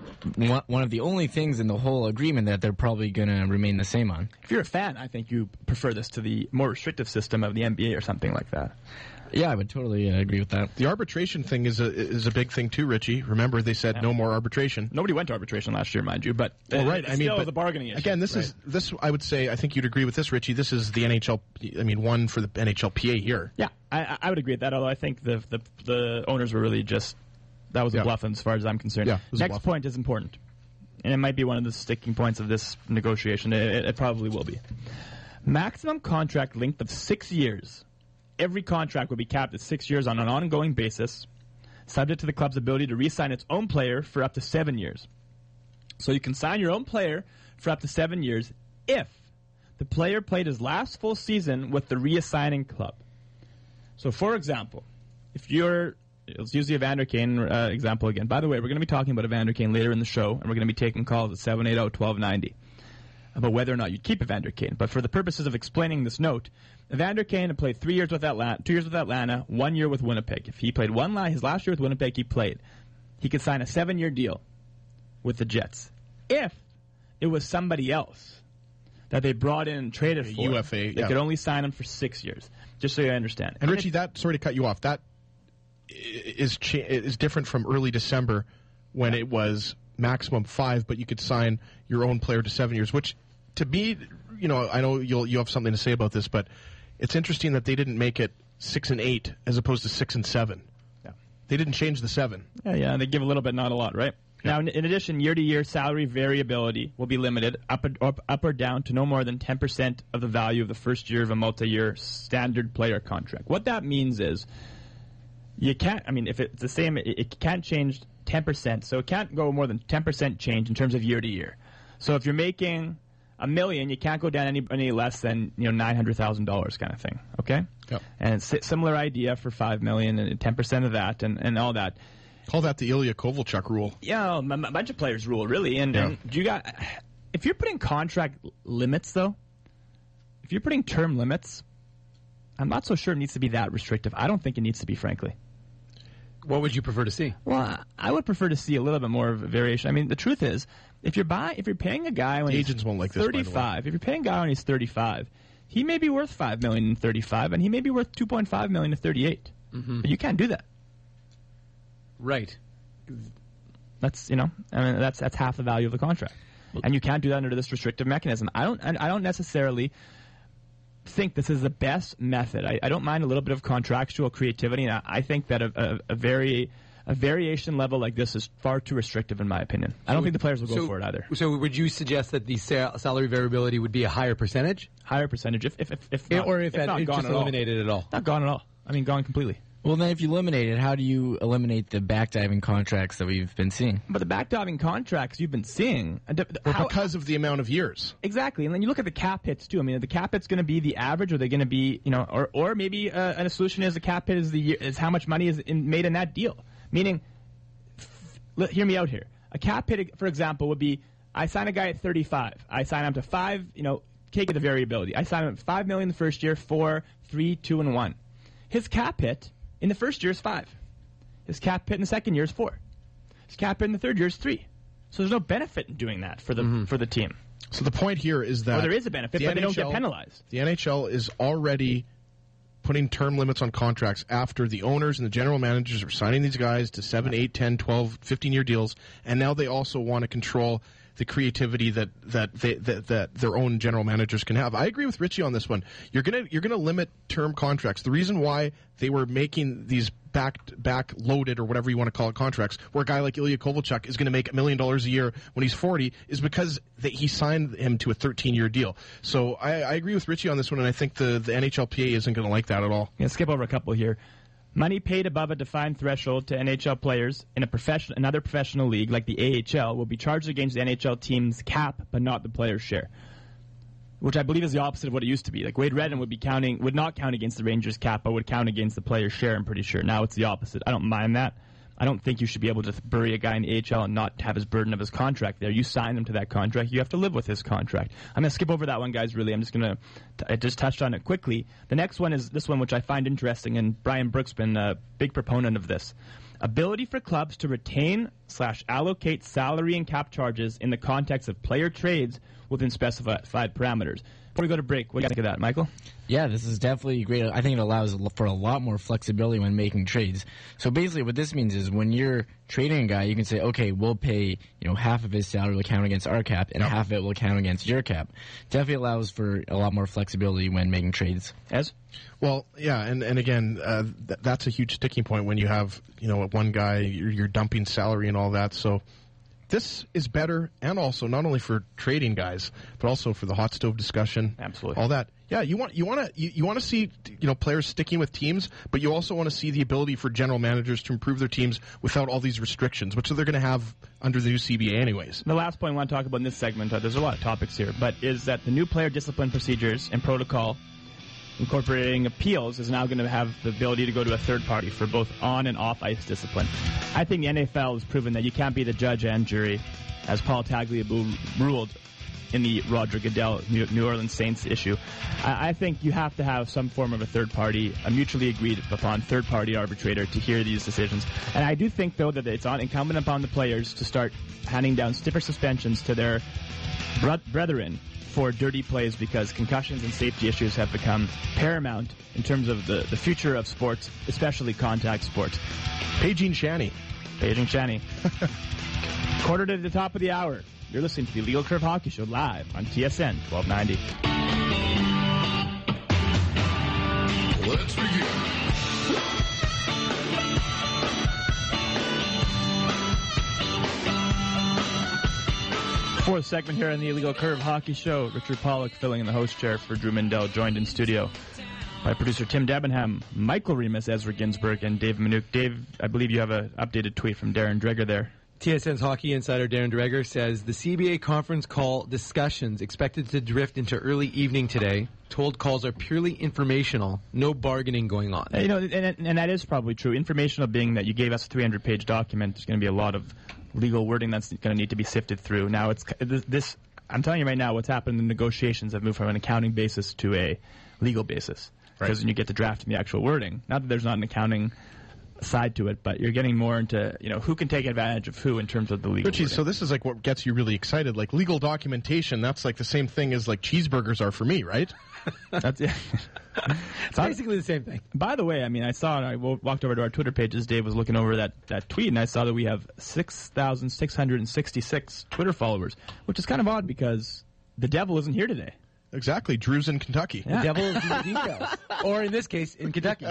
one one of the only things in the whole agreement that they're probably going to remain the same on. If you're a fan, I think you prefer this to the more restrictive system of the N B A or something like that. Yeah, I would totally uh, agree with that. The arbitration thing is a is a big thing too, Richie. Remember, they said yeah. no more arbitration. Nobody went to arbitration last year, mind you, but well, right. It I mean, still but was a bargaining issue. Again, this right? is this. I would say, I think you'd agree with this, Richie. This is the N H L. I mean, one for the N H L P A here. Yeah, I, I would agree with that. Although I think the the, the owners were really just that was a yeah. bluff as far as I'm concerned. Yeah, it was a Next bluff. point is important, and it might be one of the sticking points of this negotiation. It, it probably will be. Maximum contract length of six years. Every contract will be capped at six years on an ongoing basis, subject to the club's ability to re-sign its own player for up to seven years. So you can sign your own player for up to seven years if the player played his last full season with the reassigning club. So, for example, if you're, let's use the Evander Kane uh, example again. By the way, we're going to be talking about Evander Kane later in the show, and we're going to be taking calls at seven eight zero, one two nine zero about whether or not you'd keep Evander Kane. But for the purposes of explaining this note, Evander Kane had played three years with Atlanta, two years with Atlanta, one year with Winnipeg. If he played one line, his last year with Winnipeg, he played. He could sign a seven-year deal with the Jets. If it was somebody else that they brought in and traded for, U F A, they yeah. could only sign him for six years. Just so you understand. And And Richie, that sorry to cut you off. That is cha- is different from early December when it was maximum five, but you could sign your own player to seven years. Which, to me, you know, I know you'll you have something to say about this, but it's interesting that they didn't make it six and eight as opposed to six and seven. Yeah. They didn't change the seven. Yeah, yeah, they give a little bit, not a lot, right? Yeah. Now, in, in addition, year-to-year salary variability will be limited up, or, up, up or down to no more than ten percent of the value of the first year of a multi-year standard player contract. What that means is you can't, I mean, if it's the same, it, it can't change ten percent, so it can't go more than ten percent change in terms of year-to-year. So if you're making a million, you can't go down any any less than you know nine hundred thousand dollars kind of thing. Okay. Yep. And it's a similar idea for five million and ten percent of that and, and all that. Call that the Ilya Kovalchuk rule. Yeah, a bunch of players rule really. And, Yeah. and you got if you're putting contract limits though, if you're putting term limits, I'm not so sure it needs to be that restrictive. I don't think it needs to be, frankly. What would you prefer to see? Well, I would prefer to see a little bit more of a variation. I mean, the truth is, if you're buying, if you're paying a guy when The he's agents won't like this, by the way. thirty-five, if you're paying a guy when he's thirty-five, he may be worth five million in thirty-five, and he may be worth two point five million in thirty-eight. Mm-hmm. But you can't do that. Right. That's you know, I mean, that's that's half the value of the contract, and you can't do that under this restrictive mechanism. I don't, I don't necessarily think this is the best method. I, I don't mind a little bit of contractual creativity, and I, I think that a, a, a very a variation level like this is far too restrictive, in my opinion. I don't think the players will go so, for it either. So, would you suggest that the sal- salary variability would be a higher percentage, Higher percentage, if if if, if not, or if, if that, not if gone just at all. eliminated at all? Not gone at all. I mean, gone completely. Well, then if you eliminate it, how do you eliminate the backdiving contracts that we've been seeing? But the backdiving contracts you've been seeing, uh, d- d- Well, how- because of the amount of years. exactly, and then you look at the cap hits too. I mean, are the cap hits going to be the average, or are they going to be, you know, or or maybe uh, a solution is the cap hit is the year, is how much money is in, made in that deal. Meaning, f- let, hear me out here. A cap hit, for example, would be I sign a guy at thirty-five. I sign him to five. You know, take the variability. I sign him at five million the first year, four, three, two, and one. His cap hit in the first year is five. His cap hit in the second year is four. His cap hit in the third year is three. So there's no benefit in doing that for the Mm-hmm. for the team. So the point here is that Well, there is a benefit, the but they don't get N H L penalized. The N H L is already putting term limits on contracts after the owners and the general managers are signing these guys to seven, eight, ten, twelve, fifteen-year deals, and now they also want to control the creativity that that, they, that that their own general managers can have. I agree with Richie on this one. You're gonna you're gonna limit term contracts. The reason why they were making these back back loaded or whatever you want to call it contracts, where a guy like Ilya Kovalchuk is going to make a million dollars a year when he's forty, is because they, he signed him to a thirteen-year deal. So I, I agree with Richie on this one, and I think the the N H L P A isn't going to like that at all. I'm gonna skip over a couple here. Money paid above a defined threshold to N H L players in a profession, another professional league like the A H L will be charged against the N H L team's cap, but not the player's share. Which I believe is the opposite of what it used to be. Like Wade Redden would be counting, would not count against the Rangers cap, but would count against the player's share. I'm pretty sure. Now it's the opposite. I don't mind that. I don't think you should be able to bury a guy in the A H L and not have his burden of his contract there. You sign him to that contract. You have to live with his contract. I'm going to skip over that one, guys, really. I'm just going to, I just touched on it quickly. The next one is this one, which I find interesting, and Brian Brooks been a big proponent of this. Ability for clubs to retain slash allocate salary and cap charges in the context of player trades within specified parameters. Before we go to break, what do you think of that, Michael? Yeah, this is definitely great. I think it allows for a lot more flexibility when making trades. So basically what this means is when you're trading a guy, you can say, okay, we'll pay, you know, half of his salary will count against our cap and half of it will count against your cap. Definitely allows for a lot more flexibility when making trades. Ez? Well, yeah, and, and again, uh, th- that's a huge sticking point when you have, you know, one guy, you're, you're dumping salary and all that. So this is better, and also not only for trading guys, but also for the hot stove discussion. Absolutely. All that. Yeah, you want you want to you, you want to see, you know, players sticking with teams, but you also want to see the ability for general managers to improve their teams without all these restrictions, which they're going to have under the new C B A anyways. The last point I want to talk about in this segment, uh, there's a lot of topics here, but is that the new player discipline procedures and protocol incorporating appeals is now going to have the ability to go to a third party for both on and off ice discipline. I think the N F L has proven that you can't be the judge and jury, as Paul Tagliabue ruled in the Roger Goodell New Orleans Saints issue. I think you have to have some form of a third party, a mutually agreed upon third party arbitrator to hear these decisions. And I do think, though, that it's on incumbent upon the players to start handing down stiffer suspensions to their brethren for dirty plays, because concussions and safety issues have become paramount in terms of the, the future of sports, especially contact sports. Paging Shanny. Paging Shanny. Quarter to the top of the hour. You're listening to the Legal Curve Hockey Show live on T S N twelve ninety. Let's begin. Fourth segment here on the Illegal Curve Hockey Show. Richard Pollock filling in the host chair for Drew Mindell, joined in studio by producer Tim Debenham, Michael Remus, Ezra Ginsburg, and Dave Minuk. Dave, I believe you have an updated tweet from Darren Dreger there. T S N's hockey insider Darren Dreger says the C B A conference call discussions expected to drift into early evening today. Told calls are purely informational, no bargaining going on. Uh, you know, and, and that is probably true. Informational being that you gave us a three hundred page document. There's going to be a lot of legal wording that's going to need to be sifted through. Now, it's this. I'm telling you right now, what's happened in the negotiations have moved from an accounting basis to a legal basis. Right. Because when you get to drafting the actual wording, not that there's not an accounting side to it, but you're getting more into, you know, who can take advantage of who in terms of the legal. Richie, so this is like what gets you really excited. Like legal documentation, that's like the same thing as like cheeseburgers are for me, right? That's yeah. It's basically the same thing. By the way, I mean, I saw, I walked over to our Twitter pages. Dave was looking over that, that tweet, and I saw that we have six thousand six hundred sixty-six Twitter followers, which is kind of odd because the devil isn't here today. Exactly. Drew's in Kentucky. Yeah. The devil is in the details. Or in this case, in Kentucky.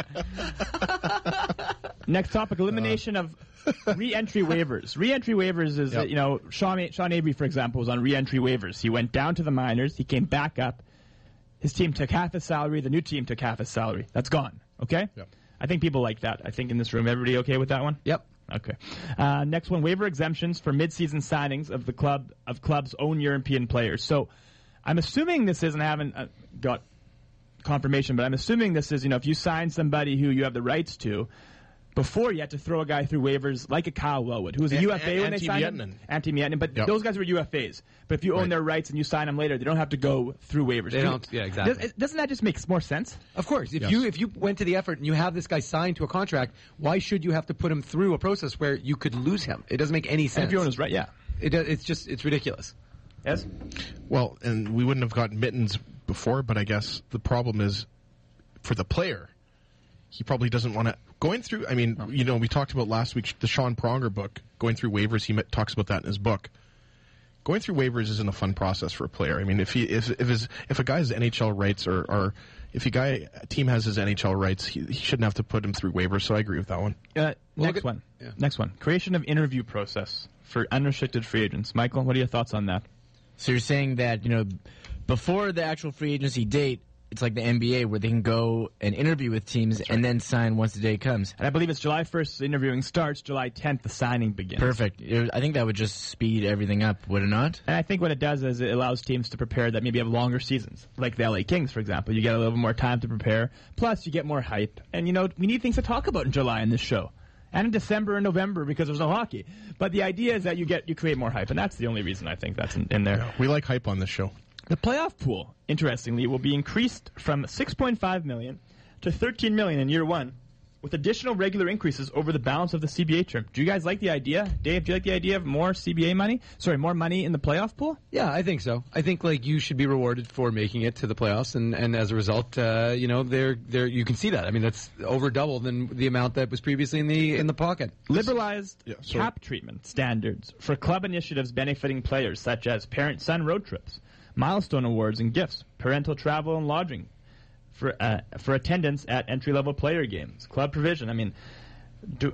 Next topic, elimination of re-entry waivers. Re-entry waivers is, Yep. uh, you know, Sean, Sean Avery, for example, was on re-entry waivers. He went down to the minors. He came back up. His team took half his salary. The new team took half his salary. That's gone. Okay? Yep. I think people like that. I think in this room, everybody okay with that one? Yep. Okay. Uh, next one, waiver exemptions for mid-season signings of the club of club's own European players. So I'm assuming this isn't, I haven't uh, got confirmation, but I'm assuming this is, you know, if you sign somebody who you have the rights to, before you had to throw a guy through waivers like a Kyle Wellwood, who was a An- U F A An- when they signed him. Antti Miettinen. Antti Miettinen. But Yep. those guys were U F As. But if you own Right. their rights and you sign them later, they don't have to go through waivers. They don't- yeah, exactly. Does, doesn't that just make more sense? Of course, if Yes. you if you went to the effort and you have this guy signed to a contract, why should you have to put him through a process where you could lose him? It doesn't make any And sense. if you own his right, yeah. It, do- it's just it's ridiculous. Yes? Well, and we wouldn't have gotten Mittens before, but I guess the problem is for the player. He probably doesn't want to going through. I mean, you know, we talked about last week the Sean Pronger book, going through waivers. He met, talks about that in his book. Going through waivers isn't a fun process for a player. I mean, if he if if his if a guy's N H L rights or or if a guy a team has his N H L rights, he, he shouldn't have to put him through waivers. So I agree with that one. Uh, Well, next look at- one. yeah. Next one. Creation of interview process for unrestricted free agents. Michael, what are your thoughts on that? So you're saying that, you know, before the actual free agency date, it's like the N B A where they can go and interview with teams and then sign once the day comes. And I believe it's July first, the interviewing starts. July tenth, the signing begins. Perfect. I think that would just speed everything up, would it not? And I think what it does is it allows teams to prepare that maybe have longer seasons. Like the L A Kings, for example. You get a little bit more time to prepare. Plus, you get more hype. And, you know, we need things to talk about in July in this show. And in December and November because there's no hockey. But the idea is that you get you create more hype. And that's the only reason I think that's in, in there. We like hype on this show. The playoff pool, interestingly, will be increased from six point five million dollars to thirteen million dollars in year one, with additional regular increases over the balance of the C B A term. Do you guys like the idea? Dave, do you like the idea of more C B A money? Sorry, more money in the playoff pool? Yeah, I think so. I think like you should be rewarded for making it to the playoffs, and, and as a result, uh, you know, they're they're you can see that. I mean, that's over double than the amount that was previously in the in the pocket. Liberalized Yeah, sorry. cap treatment standards for club initiatives benefiting players, such as parent-son road trips, milestone awards and gifts, parental travel and lodging, for uh, for attendance at entry-level player games, club provision. I mean, do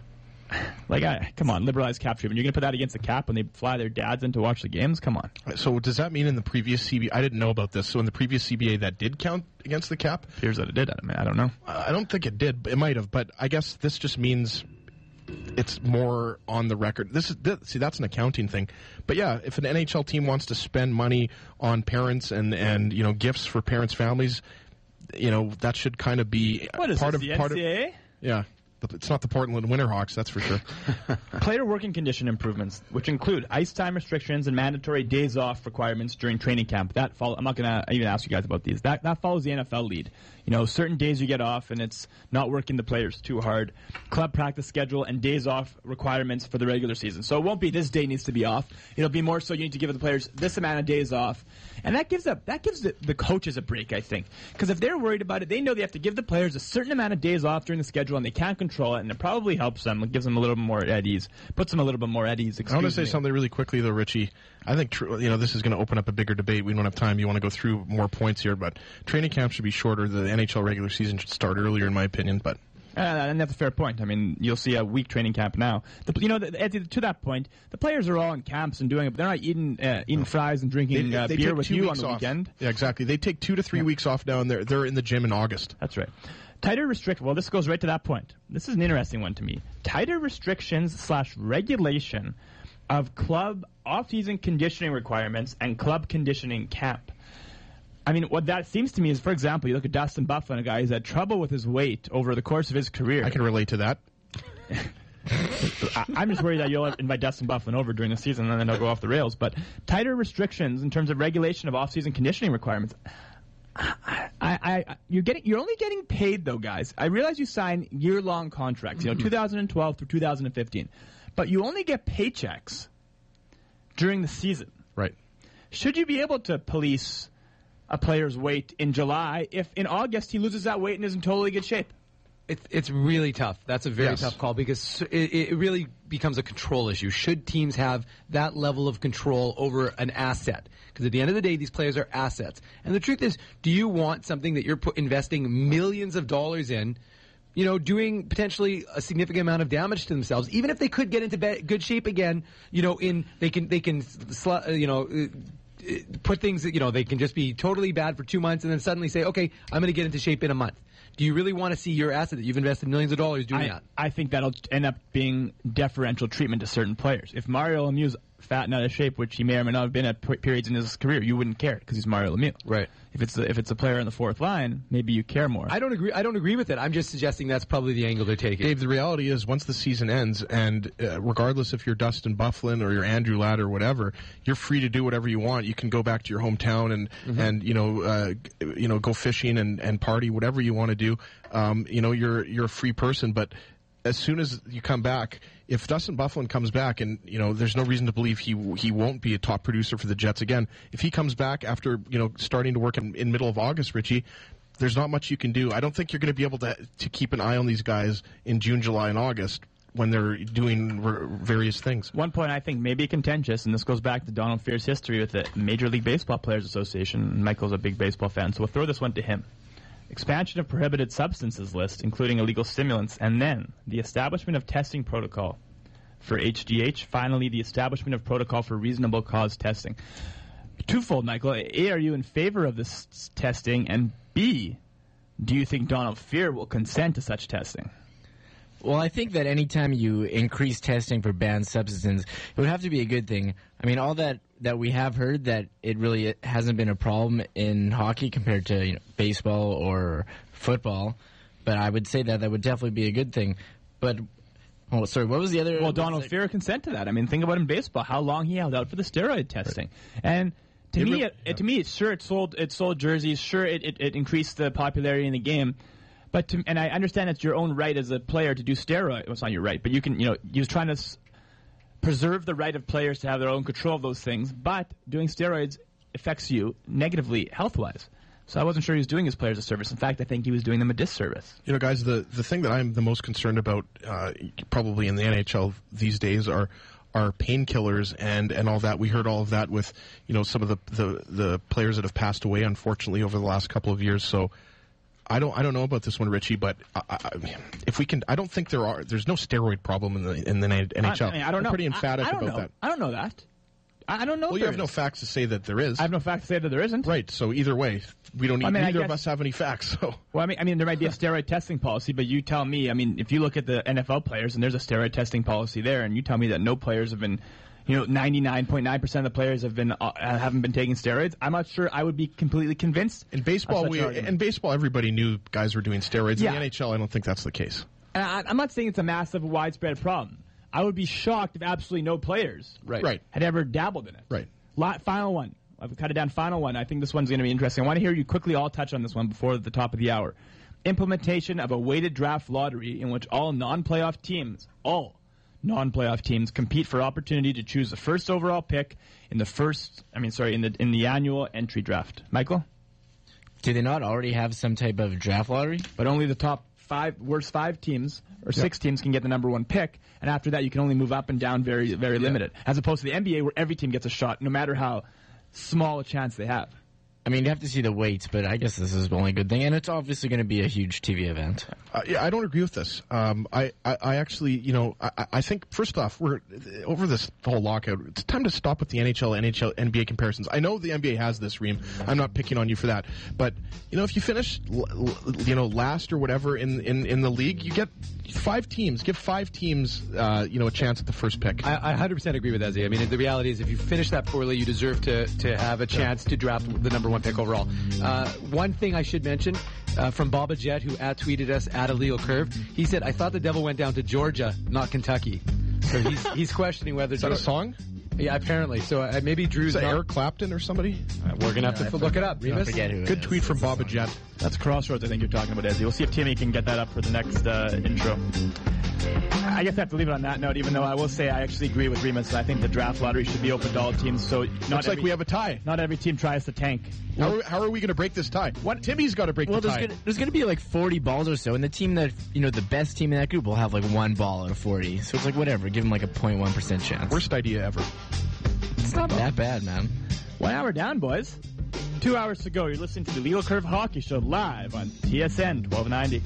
like I come on, liberalized cap treatment. You're going to put that against the cap when they fly their dads in to watch the games? Come on. So does that mean in the previous C B A? I didn't know about this. So in the previous C B A, that did count against the cap? Appears that it did. I mean, I don't know. I don't think it did. It might have, but I guess this just means it's more on the record. This is this, see, that's an accounting thing. But yeah, if an N H L team wants to spend money on parents and and you know gifts for parents' families, you know that should kind of be What is part this, of the part N C A A? of yeah. But it's not the Portland Winterhawks, that's for sure. Player working condition improvements, which include ice time restrictions and mandatory days off requirements during training camp. That follow, I'm not going to even ask you guys about these. That that follows the N F L lead. You know, certain days you get off, and it's not working the players too hard. Club practice schedule and days off requirements for the regular season. So it won't be this day needs to be off. It'll be more so you need to give the players this amount of days off, and that gives up that gives the, the coaches a break, I think, because if they're worried about it, they know they have to give the players a certain amount of days off during the schedule, and they can't control it, and it probably helps them. It gives them a little bit more at ease, puts them a little bit more at ease. I want to say me. something really quickly, though, Richie. I think tr- you know this is going to open up a bigger debate. We don't have time. You want to go through more points here, but training camp should be shorter. The N H L regular season should start earlier, in my opinion. But Uh, and that's a fair point. I mean, you'll see a week training camp now. The, you know, the, the, to that point, the players are all in camps and doing it, but they're not eating uh, eating fries and drinking uh, beer take with two you on weeks the off. weekend. Yeah, exactly. They take two to three weeks off now, and they're they're in the gym in August. That's right. Tighter restrict. Well, this goes right to that point. This is an interesting one to me. Tighter restrictions slash regulation of club off-season conditioning requirements and club conditioning camp. I mean, what that seems to me is, for example, you look at Dustin Byfuglien, a guy who's had trouble with his weight over the course of his career. I can relate to that. I, I'm just worried that you'll invite Dustin Byfuglien over during the season and then they'll go off the rails. But tighter restrictions in terms of regulation of off-season conditioning requirements. I, I I, I, you're getting, you're only getting paid though, guys. I realize you sign year-long contracts, you know, two thousand twelve through two thousand fifteen, but you only get paychecks during the season. Right. Should you be able to police a player's weight in July if in August he loses that weight and is in totally good shape? It's it's really tough. That's a very Yes. tough call because it, it really becomes a control issue. Should teams have that level of control over an asset? Because at the end of the day, these players are assets. And the truth is, do you want something that you're put, investing millions of dollars in, you know, doing potentially a significant amount of damage to themselves, even if they could get into be- good shape again? You know, in they can they can sl- you know. Uh, put things, you know, they can just be totally bad for two months and then suddenly say, okay, I'm going to get into shape in a month. Do you really want to see your asset that you've invested millions of dollars doing I, that? I think that'll end up being deferential treatment to certain players. If Mario Lemieux's fat and out of shape, which he may or may not have been at p- periods in his career, you wouldn't care because he's Mario Lemieux. Right. If it's a, if it's a player in the fourth line, maybe you care more. I don't agree. I don't agree with it. I'm just suggesting that's probably the angle they're taking. Dave, the reality is once the season ends, and uh, regardless if you're Dustin Byfuglien or you're Andrew Ladd or whatever, you're free to do whatever you want. You can go back to your hometown and Mm-hmm. and you know uh, g- you know go fishing and, and party, whatever you want to do. Um, you know you're you're a free person, but as soon as you come back, if Dustin Byfuglien comes back, and you know there's no reason to believe he he won't be a top producer for the Jets again. If he comes back after you know starting to work in, in middle of August, Richie, there's not much you can do. I don't think you're going to be able to to keep an eye on these guys in June, July, and August when they're doing r- various things. One point I think may be contentious, and this goes back to Donald Fear's history with the Major League Baseball Players Association. Michael's a big baseball fan, so we'll throw this one to him. Expansion of prohibited substances list, including illegal stimulants, and then the establishment of testing protocol for H G H. Finally, the establishment of protocol for reasonable cause testing. Twofold, Michael. A, are you in favor of this s- testing? And B, do you think Donald Fear will consent to such testing? Well, I think that anytime you increase testing for banned substances, it would have to be a good thing. I mean, all that, that we have heard that it really hasn't been a problem in hockey compared to you know, baseball or football, but I would say that that would definitely be a good thing. But, oh, sorry, what was the other? Well, Donald Fear consent to that. I mean, think about in baseball how long he held out for the steroid testing, and to It me, really- it, it, to me, it's sure it sold it sold jerseys. Sure, it, it, it increased the popularity in the game. But to, and I understand it's your own right as a player to do steroid. Well, it's not your right, but you can. You know, he was trying to s- preserve the right of players to have their own control of those things. But doing steroids affects you negatively health-wise. So I wasn't sure he was doing his players a service. In fact, I think he was doing them a disservice. You know, guys, the, the thing that I'm the most concerned about uh, probably in the N H L these days are are painkillers and, and all that. We heard all of that with, you know, some of the, the, the players that have passed away, unfortunately, over the last couple of years. So I don't I don't know about this one, Richie, but I, I, if we can, I don't think there are. There's no steroid problem in the in the N H L. I, I, mean, I don't I'm know. pretty emphatic I, I don't about know. that. I don't know that. I, I don't know. Well, if you there have no is. facts to say that there is. I have no fact to say that there isn't. Right. So either way, we don't. Need, I mean, I neither of guess- us have any facts. So Well, I mean, I mean, there might be a steroid testing policy, but you tell me. I mean, if you look at the N F L players, and there's a steroid testing policy there, and you tell me that no players have been, you know, ninety-nine point nine percent of the players have been uh, haven't been taking steroids. I'm not sure I would be completely convinced. in baseball, of such we an argument. in baseball everybody knew guys were doing steroids. Yeah. In the N H L, I don't think that's the case. And I, I'm not saying it's a massive, widespread problem. I would be shocked if absolutely no players Right. Right. had ever dabbled in it. Right. La- final one. I've cut it down. Final one. I think this one's going to be interesting. I want to hear you quickly all touch on this one before the top of the hour. Implementation of a weighted draft lottery in which all non-playoff teams, all non-playoff teams, compete for opportunity to choose the first overall pick in the first. I mean, sorry, in the in the annual entry draft. Michael, Do they not already have some type of draft lottery? but only the top five, worst five teams or six teams can get the number one pick, and after that you can only move up and down very, very limited. As opposed to the N B A where every team gets a shot, no matter how small a chance they have. I mean, you have to see the weights, but I guess this is the only good thing, and it's obviously going to be a huge T V event. Uh, yeah, I don't agree with this. Um, I, I, I actually, you know, I, I think first off, we're over this whole lockout. It's time to stop with the N H L, N H L, N B A comparisons. I know the N B A has this, Reem. I'm not picking on you for that, but you know, if you finish, l- l- you know, last or whatever in, in, in the league, you get five teams. Give five teams, uh, you know, a chance at the first pick. I, I one hundred percent agree with Ezzy. I mean, the reality is if you finish that poorly, you deserve to, to have a chance to draft the number one pick overall. Uh, one thing I should mention uh, from Baba Jet, who at tweeted us at Illegal Curve, he said, I thought the devil went down to Georgia, not Kentucky. So he's, he's questioning whether... Is that a song? Yeah, apparently. So uh, maybe Drew's Is that not- Eric Clapton or somebody? Uh, we're gonna have Yeah, to I look it up. I Remus? forget who it Good is. tweet from Baba Jet. That's Crossroads, I think you're talking about, Ezzy. We'll see if Timmy can get that up for the next uh, intro. I guess I have to leave it on that note, even though I will say I actually agree with Remus. I think the draft lottery should be open to all teams, so not Looks every, like we have a tie. not every team tries to tank. How are, how are we going to break this tie? What? Timmy's got to break Well, the there's tie. gonna, there's gonna be like forty balls or so, and the team that you know the best team in that group will have like one ball out of forty. So it's like whatever, give them like a zero point one percent chance. Worst idea ever. It's not that bad, man. One hour down, boys. Two hours to go. You're listening to the Legal Curve Hockey Show live on T S N twelve ninety.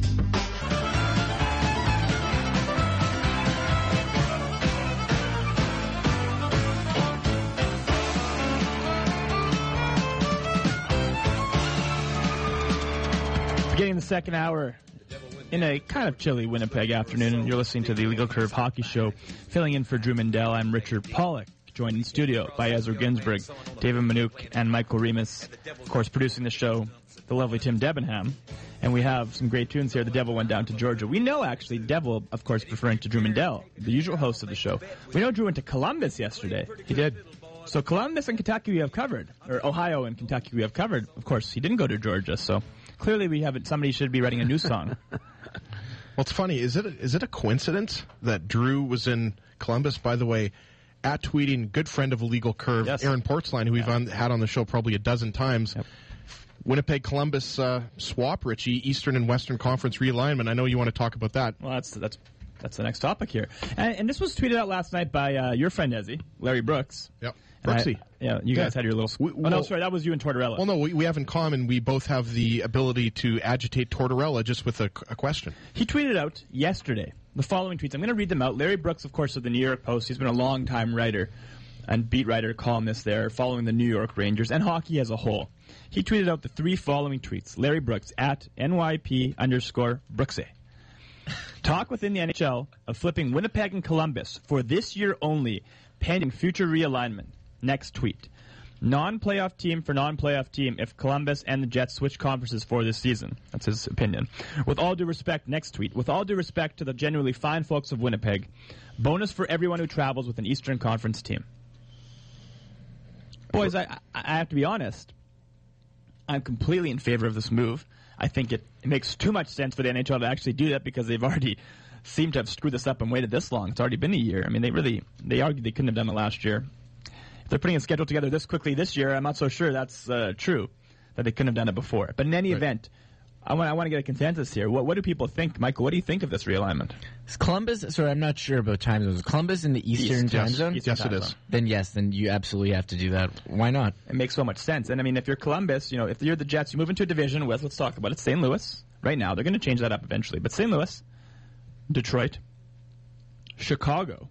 Beginning the second hour in a kind of chilly Winnipeg afternoon, you're listening to the Legal Curve Hockey Show. Filling in for Drew Mindell, I'm Richard Pollock, joined in studio by Ezra Ginsburg, David Manouk, and Michael Remus. Of course, producing the show, the lovely Tim Debenham. And we have some great tunes here. The Devil went down to Georgia. We know, actually, Devil, of course, referring to Drew Mindell, the usual host of the show. We know Drew went to Columbus yesterday. He did. So Columbus and Kentucky we have covered, or Ohio and Kentucky we have covered. Of course, he didn't go to Georgia, so clearly we haven't. Somebody should be writing a new song. Well, it's funny. Is it is it a coincidence that Drew was in Columbus? By the way, at tweeting, good friend of Illegal Curve, Yes. Aaron Portsline, who we've on, had on the show probably a dozen times. Yep. Winnipeg Columbus uh, swap, Richie, Eastern and Western Conference realignment. I know you want to talk about that. Well, that's that's that's the next topic here, and, and this was tweeted out last night by uh, your friend Ezzy, Larry Brooks. Yep. And I- Brooksy. yeah, you guys Yeah. had your little. We- oh no, well- sorry, that was you and Tortorella. Well, no, we, we have in common. We both have the ability to agitate Tortorella just with a, a question. He tweeted out yesterday the following tweets. I'm going to read them out. Larry Brooks, of course, of the New York Post. He's been a long-time writer and beat writer, columnist there, following the New York Rangers and hockey as a whole. He tweeted out the three following tweets. Larry Brooks, at N Y P underscore Brooksy. Talk within the N H L of flipping Winnipeg and Columbus for this year only, pending future realignment. Next tweet. Non-playoff team for non-playoff team if Columbus and the Jets switch conferences for this season. That's his opinion. With all due respect, next tweet. With all due respect to the genuinely fine folks of Winnipeg, bonus for everyone who travels with an Eastern Conference team. Boys, I, I have to be honest. I'm completely in favor of this move. I think it, it makes too much sense for the N H L to actually do that because they've already seemed to have screwed this up and waited this long. It's already been a year. I mean, they really, they argued they couldn't have done it last year. If they're putting a schedule together this quickly this year, I'm not so sure that's uh, true, that they couldn't have done it before. But in any Right. event, I want I want to get a consensus here. What, what do people think? Michael, what do you think of this realignment? Is Columbus, sorry, I'm not sure about time zones. Is Columbus in the Eastern East, time yes. zone? Eastern Yes, time it is. zone. Then yes, then you absolutely have to do that. Why not? It makes so much sense. And I mean, if you're Columbus, you know, if you're the Jets, you move into a division with, let's talk about it, Saint Louis. Right now, they're going to change that up eventually. But Saint Louis, Detroit, Chicago,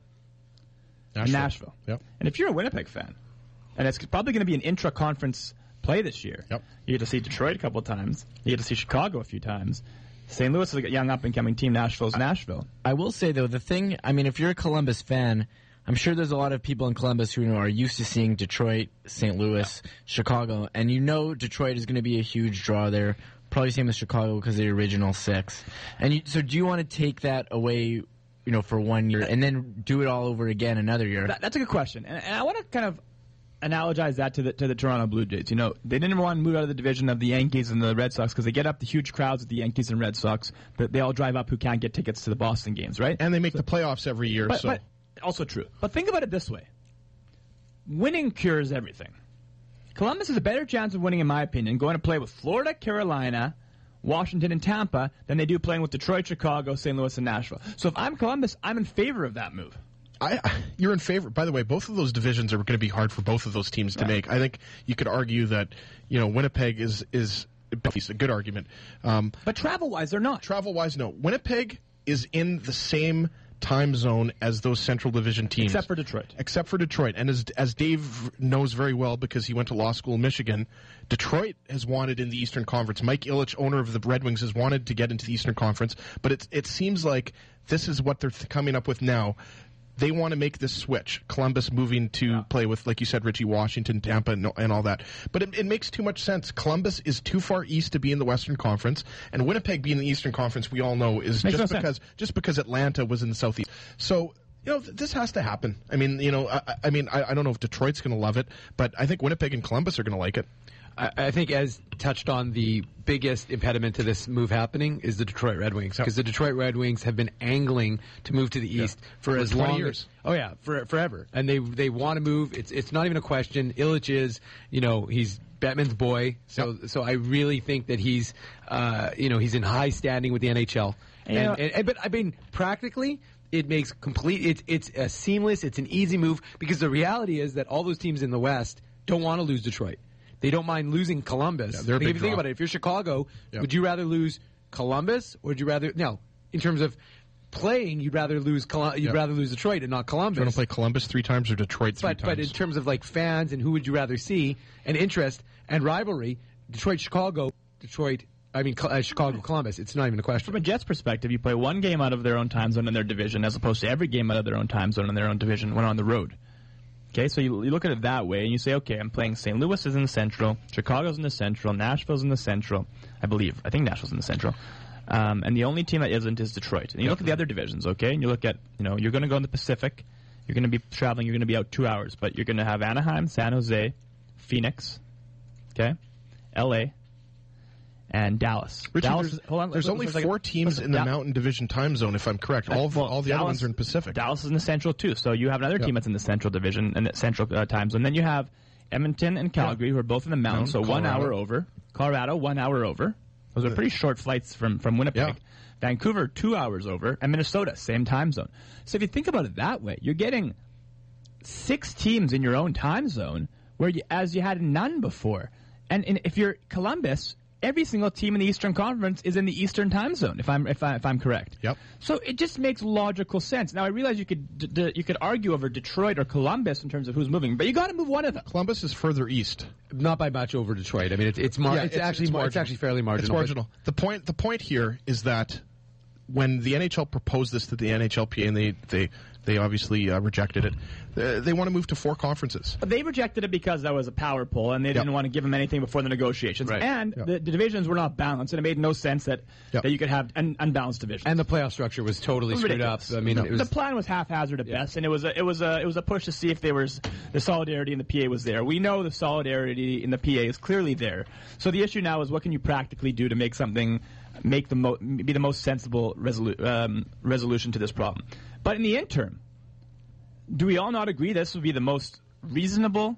and Nashville. Yep. And if you're a Winnipeg fan, and it's probably going to be an intra-conference play this year. Yep. You get to see Detroit a couple of times. You get to see Chicago a few times. Saint Louis is a young up-and-coming team. Nashville's Nashville. I will say though, the thing, I mean, if you're a Columbus fan, I'm sure there's a lot of people in Columbus who you know, are used to seeing Detroit, Saint Louis, Chicago, and you know Detroit is going to be a huge draw there. Probably same with Chicago because of the original six. And you, so, do you want to take that away, you know, for one year and then do it all over again another year? That, that's a good question, and, and I want to kind of analogize that to the to the Toronto Blue Jays. You know, they didn't want to move out of the division of the Yankees and the Red Sox because they get up the huge crowds with the Yankees and Red Sox, but they all drive up who can't get tickets to the Boston games, right? And they make the playoffs every year. But, so but also true. But think about it this way: winning cures everything. Columbus has a better chance of winning, in my opinion, going to play with Florida, Carolina, Washington, and Tampa than they do playing with Detroit, Chicago, Saint Louis, and Nashville. So if I'm Columbus, I'm in favor of that move. I, you're in favor. By the way, both of those divisions are going to be hard for both of those teams to Yeah. make. I think you could argue that you know Winnipeg is is at least a good argument. Um, But travel-wise, they're not. travel wise, no. Winnipeg is in the same time zone as those Central Division teams, Except for Detroit. Except for Detroit, and as as Dave knows very well because he went to law school in Michigan, Detroit has wanted in the Eastern Conference. Mike Ilitch, owner of the Red Wings, has wanted to get into the Eastern Conference, but it it seems like this is what they're th- coming up with now. They want to make this switch. Columbus moving to Yeah. play with, like you said, Richie, Washington, Tampa, and, and all that. But it, it makes too much sense. Columbus is too far east to be in the Western Conference, and Winnipeg being in the Eastern Conference, we all know, is Makes just no sense. because just because Atlanta was in the Southeast. So You know, th- this has to happen. I mean, you know, I, I mean, I, I don't know if Detroit's going to love it, but I think Winnipeg and Columbus are going to like it. I, I think, as touched on, the biggest impediment to this move happening is the Detroit Red Wings, because the Detroit Red Wings have been angling to move to the East yeah. for, for as long years. Oh yeah, for forever, and they they want to move. It's it's not even a question. Illich is, you know, he's Bettman's boy, so yep. so I really think that he's, uh, you know, he's in high standing with the N H L. And, and, and, and but I mean, practically, it makes complete. It's it's a seamless. It's an easy move, because the reality is that all those teams in the West don't want to lose Detroit. They don't mind losing Columbus. Yeah, they're a like, big if you think draw. about it, if you're Chicago, yep. would you rather lose Columbus, or would you rather no? In terms of playing, you'd rather lose Col- you'd yep. rather lose Detroit and not Columbus. Do you want to play Columbus three times or Detroit three but, times? But in terms of like fans and who would you rather see, and interest and rivalry, Detroit Chicago, Detroit. I mean, uh, Chicago Columbus. It's not even a question. From a Jets perspective, you play one game out of their own time zone in their division, as opposed to every game out of their own time zone in their own division when on the road. Okay, so you, you look at it that way, and you say, okay, I'm playing Saint Louis is in the Central, Chicago's in the Central, Nashville's in the Central, I believe. I think Nashville's in the Central. Um, and the only team that isn't is Detroit. And you look at the other divisions, okay, and you look at, you know, you're going to go in the Pacific, you're going to be traveling, you're going to be out two hours, but you're going to have Anaheim, San Jose, Phoenix, okay, L A, and Dallas. Richie, Dallas there's, is, hold on, there's let's, only let's, four let's, teams let's, in the Da- Mountain Division time zone, if I'm correct. All well, all the Dallas, other ones are in Pacific. Dallas is in the Central, too, so you have another Yep. team that's in the Central Division and the Central uh, time zone. Then you have Edmonton and Calgary, Yep. who are both in the Mountain, so Colorado. one hour over. Colorado, one hour over. Those are pretty short flights from, from Winnipeg. Yeah. Vancouver, two hours over. And Minnesota, same time zone. So if you think about it that way, you're getting six teams in your own time zone, where you, as you had none before. And, and if you're Columbus, every single team in the Eastern Conference is in the Eastern time zone, if I'm if, I, if I'm correct. Yep. So it just makes logical sense. Now I realize you could d- d- you could argue over Detroit or Columbus in terms of who's moving, but you got to move one of them. Columbus is further east. Not by much over Detroit. I mean, it's it's, mar- Yeah, it's, it's- actually it's mar- it's marginal. actually fairly marginal. It's but- marginal. The point the point here is that when the N H L proposed this to the N H L P A, and they they they obviously uh, rejected it, uh, they want to move to four conferences. But they rejected it because that was a power poll, and they didn't Yep. want to give them anything before the negotiations. Right. And Yep. the, the divisions were not balanced, and it made no sense that Yep. that you could have un- unbalanced divisions. And the playoff structure was totally screwed Ridiculous. up. I mean, No. it was the plan was haphazard at best, and it was a, it was a it was a push to see if there was the solidarity in the P A was there. We know the solidarity in the P A is clearly there. So the issue now is what can you practically do to make something make the mo- be the most sensible resolu- um, resolution to this problem. But in the interim, do we all not agree this would be the most reasonable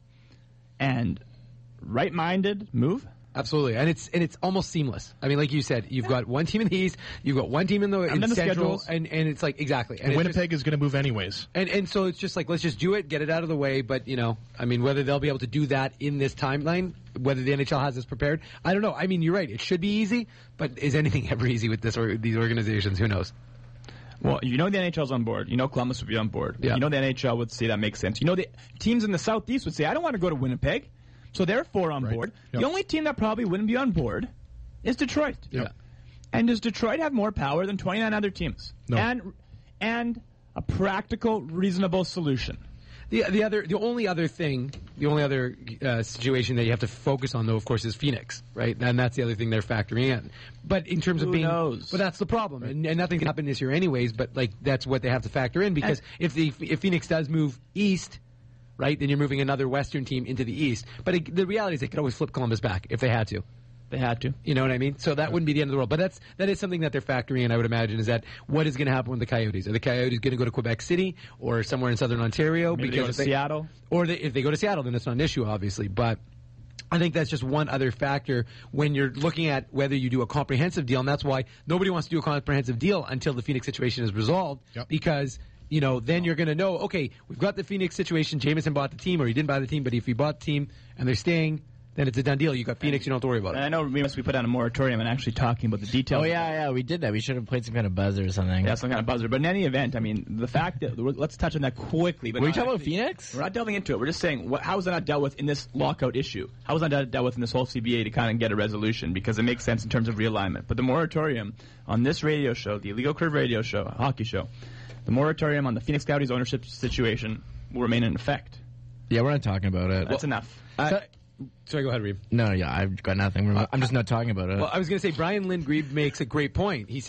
and right-minded move? absolutely, and it's and it's almost seamless. I mean, like you said, you've got one team in the East, you've got one team in the, in then the Central, schedules. and and it's like exactly. And And it's Winnipeg is going to move anyways. just- and and so it's just like let's just do it, get it out of the way. But you know, I mean, whether they'll be able to do that in this timeline, whether the N H L has this prepared, I don't know. I mean, you're right; it should be easy, but is anything ever easy with this or these organizations? Who knows? Well, you know the N H L's on board. You know Columbus would be on board. Yeah. You know the N H L would say that makes sense. You know the teams in the Southeast would say, I don't want to go to Winnipeg. So they're four on Right. board. Yep. The only team that probably wouldn't be on board is Detroit. Yep. And does Detroit have more power than twenty-nine other teams? No. And and a practical, reasonable solution. The the other the only other thing the only other uh, situation that you have to focus on though of course is Phoenix, right? And that's the other thing they're factoring in. But in terms of Who being knows? but that's the problem. And, and nothing can happen this year anyways, but like that's what they have to factor in because And- if the if Phoenix does move east, right, then you're moving another western team into the east. But it, the reality is they could always flip Columbus back if they had to. They had to. You know what I mean? So that wouldn't be the end of the world. But that's that is something that they're factoring in, I would imagine, is that what is going to happen with the Coyotes? Are the Coyotes going to go to Quebec City or somewhere in southern Ontario? Maybe they go to if they- Seattle. Or they, if they go to Seattle, then it's not an issue, obviously. But I think that's just one other factor when you're looking at whether you do a comprehensive deal. And that's why nobody wants to do a comprehensive deal until the Phoenix situation is resolved. Yep. Because you know, then you're going to know, okay, we've got the Phoenix situation. Jameson bought the team, or he didn't buy the team. But if he bought the team and they're staying, then it's a done deal. You got Phoenix, you don't have to worry about And it. I know we must be put on a moratorium and actually talking about the details. Oh yeah, yeah, we did that. We should have played some kind of buzzer or something. Yeah, some kind of buzzer. But in any event, I mean, the fact that let's touch on that quickly. But Were you not talking about actually- Phoenix? We're not delving into it. We're just saying, what, how is that not dealt with in this lockout issue? How is that not dealt with in this whole C B A to kind of get a resolution? Because it makes sense in terms of realignment. But the moratorium on this radio show, the Illegal Curve radio show, a hockey show, the moratorium on the Phoenix Coyotes ownership situation will remain in effect. Yeah, we're not talking about it. That's enough. I- Sorry, go ahead, Reeb. No, yeah, I've got nothing. We're- I'm just not talking about it. Well, I was going to say Brian Lindgren makes a great point. He says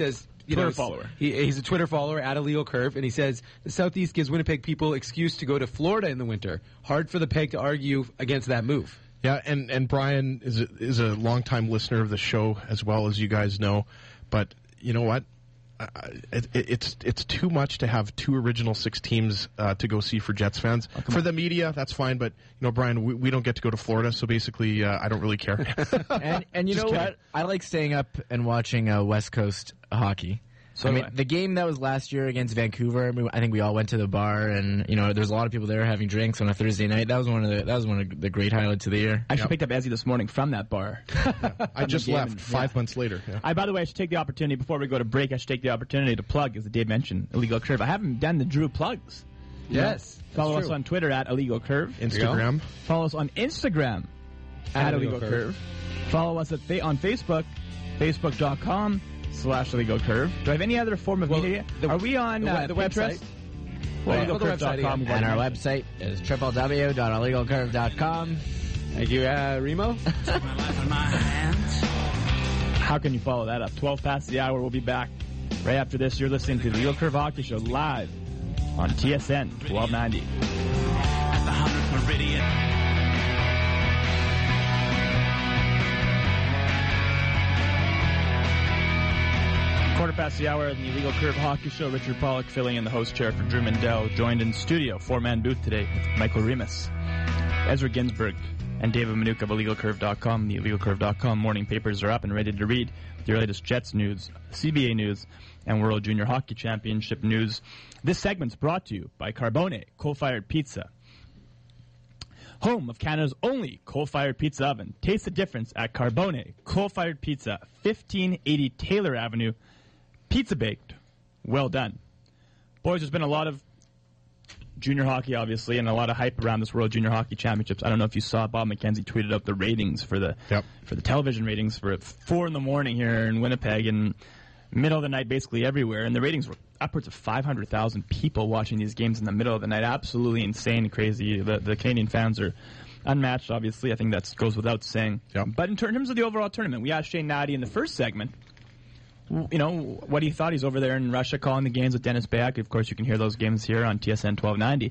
you Twitter know, follower. He, he's a Twitter follower at Illegal Curve, and he says the Southeast gives Winnipeg people excuse to go to Florida in the winter. Hard for the Peg to argue against that move. Yeah, and, and Brian is a, is a longtime listener of the show, as well as you guys know. But you know what? Uh, it, it's it's too much to have two original six teams uh, to go see for Jets fans. Oh, for on. the media, that's fine, but you know, Brian, we, we don't get to go to Florida, so basically, uh, I don't really care. and, and you know kidding. what? I like staying up and watching uh, West Coast hockey. So I mean, the game that was last year against Vancouver, I, mean, I think we all went to the bar, and you know, there's a lot of people there having drinks on a Thursday night. That was one of the that was one of the great highlights of the year. I actually yep. picked up Ezzy this morning from that bar. yeah. I just left and, five yeah. months later. Yeah. I, by the way, I should take the opportunity before we go to break. I should take the opportunity to plug, as Dave mentioned, Illegal Curve. I haven't done the Drew plugs. Yes. You know? Follow us on Twitter at Illegal Curve. Instagram. Follow us on Instagram at, at Illegal Curve. Curve. Follow us at fa- on Facebook, facebook dot com. Slash Illegal Curve. Do I have any other form of well, media? The, Are we on the, uh, the website? Well, illegal curve dot com. Yeah. And our website is w w w dot illegal curve dot com. Thank you, uh, Remo. How can you follow that up? twelve past the hour. We'll be back right after this. You're listening to the Illegal Curve Hockey Show live on T S N twelve ninety. At the hundredth Meridian. Quarter past the hour of the Illegal Curve Hockey Show. Richard Pollock filling in the host chair for Drew Mindell. Joined in studio, four-man booth today with Michael Remus, Ezra Ginsburg, and David Manuka of illegal curve dot com. The illegal curve dot com morning papers are up and ready to read your latest Jets news, C B A news, and World Junior Hockey Championship news. This segment's brought to you by Carbone Coal-Fired Pizza, home of Canada's only coal-fired pizza oven. Taste the difference at Carbone Coal-Fired Pizza, fifteen eighty Taylor Avenue. Pizza baked. Well done. Boys, there's been a lot of junior hockey, obviously, and a lot of hype around this World Junior Hockey Championships. I don't know if you saw Bob McKenzie tweeted out the ratings for the yep. for the television ratings for four in the morning here in Winnipeg and middle of the night basically everywhere. And the ratings were upwards of five hundred thousand people watching these games in the middle of the night. Absolutely insane, crazy. The, the Canadian fans are unmatched, obviously. I think that goes without saying. Yep. But in terms of the overall tournament, we asked Shane Natty in the first segment, you know, what he thought. He's over there in Russia calling the games with Dennis Bayak. Of course, you can hear those games here on T S N twelve ninety.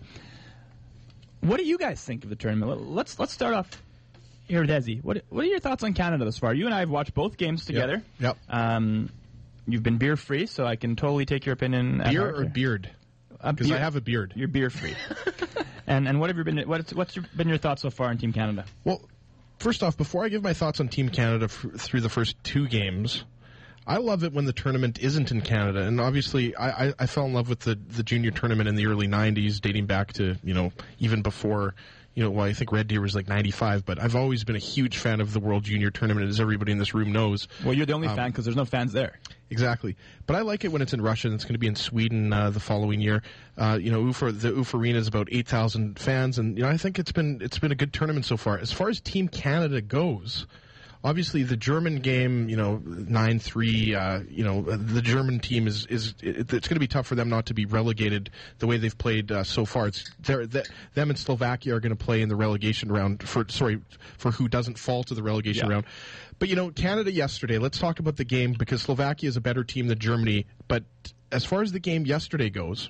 What do you guys think of the tournament? Let's let's start off here with Ezzy. What what are your thoughts on Canada thus far? You and I have watched both games together. Yep. yep. Um, you've been beer free, so I can totally take your opinion. Beer or beard? Because uh, I have a beard. You're beer free. and and what have you been? What's what's your, been your thoughts so far on Team Canada? Well, first off, before I give my thoughts on Team Canada f- through the first two games, I love it when the tournament isn't in Canada, and obviously I, I, I fell in love with the, the junior tournament in the early nineties, dating back to, you know, even before, you know, well, I think Red Deer was like ninety-five, but I've always been a huge fan of the World Junior Tournament, as everybody in this room knows. Well, you're the only um, fan because there's no fans there. Exactly. But I like it when it's in Russia, and it's going to be in Sweden uh, the following year. Uh, you know, U F A, the U F A Arena is about eight thousand fans, and, you know, I think it's been it's been a good tournament so far. As far as Team Canada goes, obviously, the German game, you know, nine three, uh, you know, the German team is, is it, it's going to be tough for them not to be relegated the way they've played uh, so far. It's they're, they, them and Slovakia are going to play in the relegation round for, sorry, for who doesn't fall to the relegation yeah. round. But, you know, Canada yesterday, let's talk about the game because Slovakia is a better team than Germany. But as far as the game yesterday goes,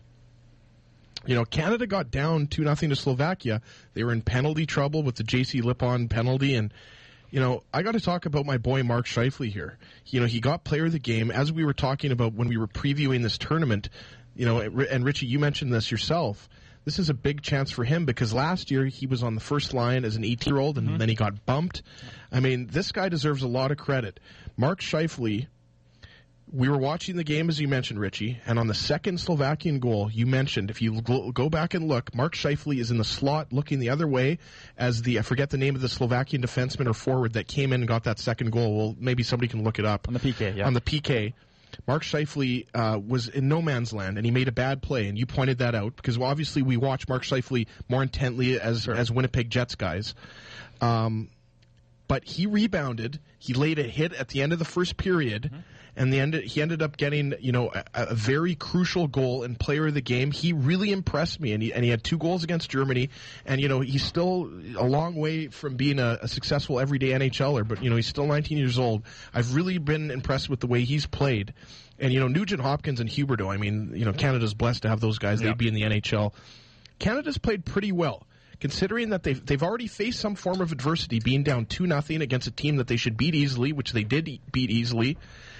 you know, Canada got down two nothing to Slovakia. They were in penalty trouble with the J C Lippon penalty, and you know, I got to talk about my boy Mark Scheifele here. You know, he got player of the game. As we were talking about when we were previewing this tournament, you know, and Richie, you mentioned this yourself. This is a big chance for him because last year he was on the first line as an eighteen-year-old, and mm-hmm. then he got bumped. I mean, this guy deserves a lot of credit. Mark Scheifele, we were watching the game, as you mentioned, Richie, and on the second Slovakian goal, you mentioned, if you go back and look, Mark Scheifele is in the slot looking the other way as the, I forget the name of the Slovakian defenseman or forward that came in and got that second goal. Well, maybe somebody can look it up. On the P K, yeah. On the P K. Mark Scheifele uh, was in no man's land, and he made a bad play, and you pointed that out, because well, obviously we watch Mark Scheifele more intently as, sure. as Winnipeg Jets guys. Um, but he rebounded. He laid a hit at the end of the first period, mm-hmm. and the end, he ended up getting, you know, a, a very crucial goal and player of the game. He really impressed me, and he, and he had two goals against Germany, and, you know, he's still a long way from being a, a successful everyday NHLer, but, you know, he's still nineteen years old. I've really been impressed with the way he's played. And, you know, Nugent Hopkins and Huberdeau, I mean, you know, Canada's blessed to have those guys. Yep. They'd be in the N H L. Canada's played pretty well, considering that they've, they've already faced some form of adversity, being down two nothing against a team that they should beat easily, which they did beat easily.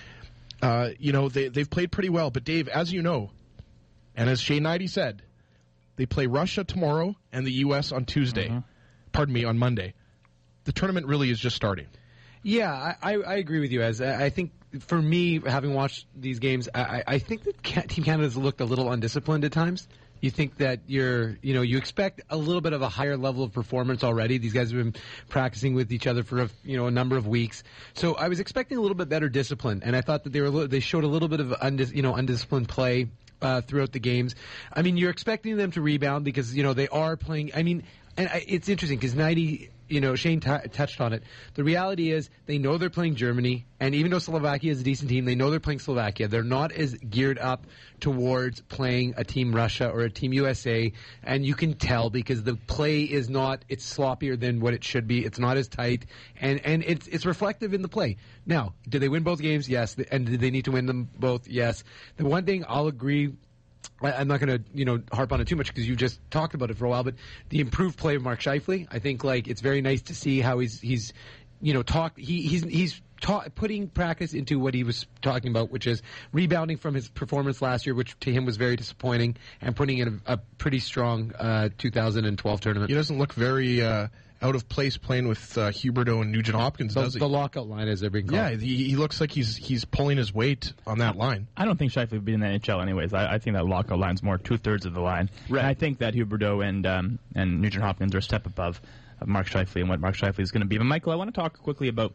Uh, you know, they, they've played pretty well. But, Dave, as you know, and as Shane Knighty said, they play Russia tomorrow and the U S on Tuesday. Mm-hmm. Pardon me, on Monday. The tournament really is just starting. Yeah, I, I agree with you, as I think for me, having watched these games, I, I think that Team Canada's looked a little undisciplined at times. You think that you're, you know, you expect a little bit of a higher level of performance already. These guys have been practicing with each other for, a, you know, a number of weeks. So I was expecting a little bit better discipline, and I thought that they were, they showed a little bit of, undis, you know, undisciplined play uh, throughout the games. I mean, you're expecting them to rebound because, you know, they are playing. I mean, and I, it's interesting because Knighty, you know, Shane t- touched on it. The reality is they know they're playing Germany, and even though Slovakia is a decent team, they know they're playing Slovakia. They're not as geared up towards playing a Team Russia or a Team U S A, and you can tell because the play is not, it's sloppier than what it should be. It's not as tight, and, and it's it's reflective in the play. Now, did they win both games? Yes. And did they need to win them both? Yes. The one thing I'll agree, I'm not going to, you know, harp on it too much because you just talked about it for a while, but the improved play of Mark Scheifele, I think, like, it's very nice to see how he's, he's you know, talk, he, he's, he's ta- putting practice into what he was talking about, which is rebounding from his performance last year, which to him was very disappointing, and putting in a, a pretty strong uh, two thousand twelve tournament. He doesn't look very uh, out of place playing with uh, Huberdeau and Nugent Hopkins, the, does he? The lockout line, as they're being called. Yeah, he, he looks like he's he's pulling his weight on that line. I don't think Scheifele would be in the N H L anyways. I, I think that lockout line's more two-thirds of the line. Right. And I think that Huberdeau and um, and Nugent Hopkins are a step above of Mark Scheifele and what Mark Scheifele is going to be. But, Michael, I want to talk quickly about,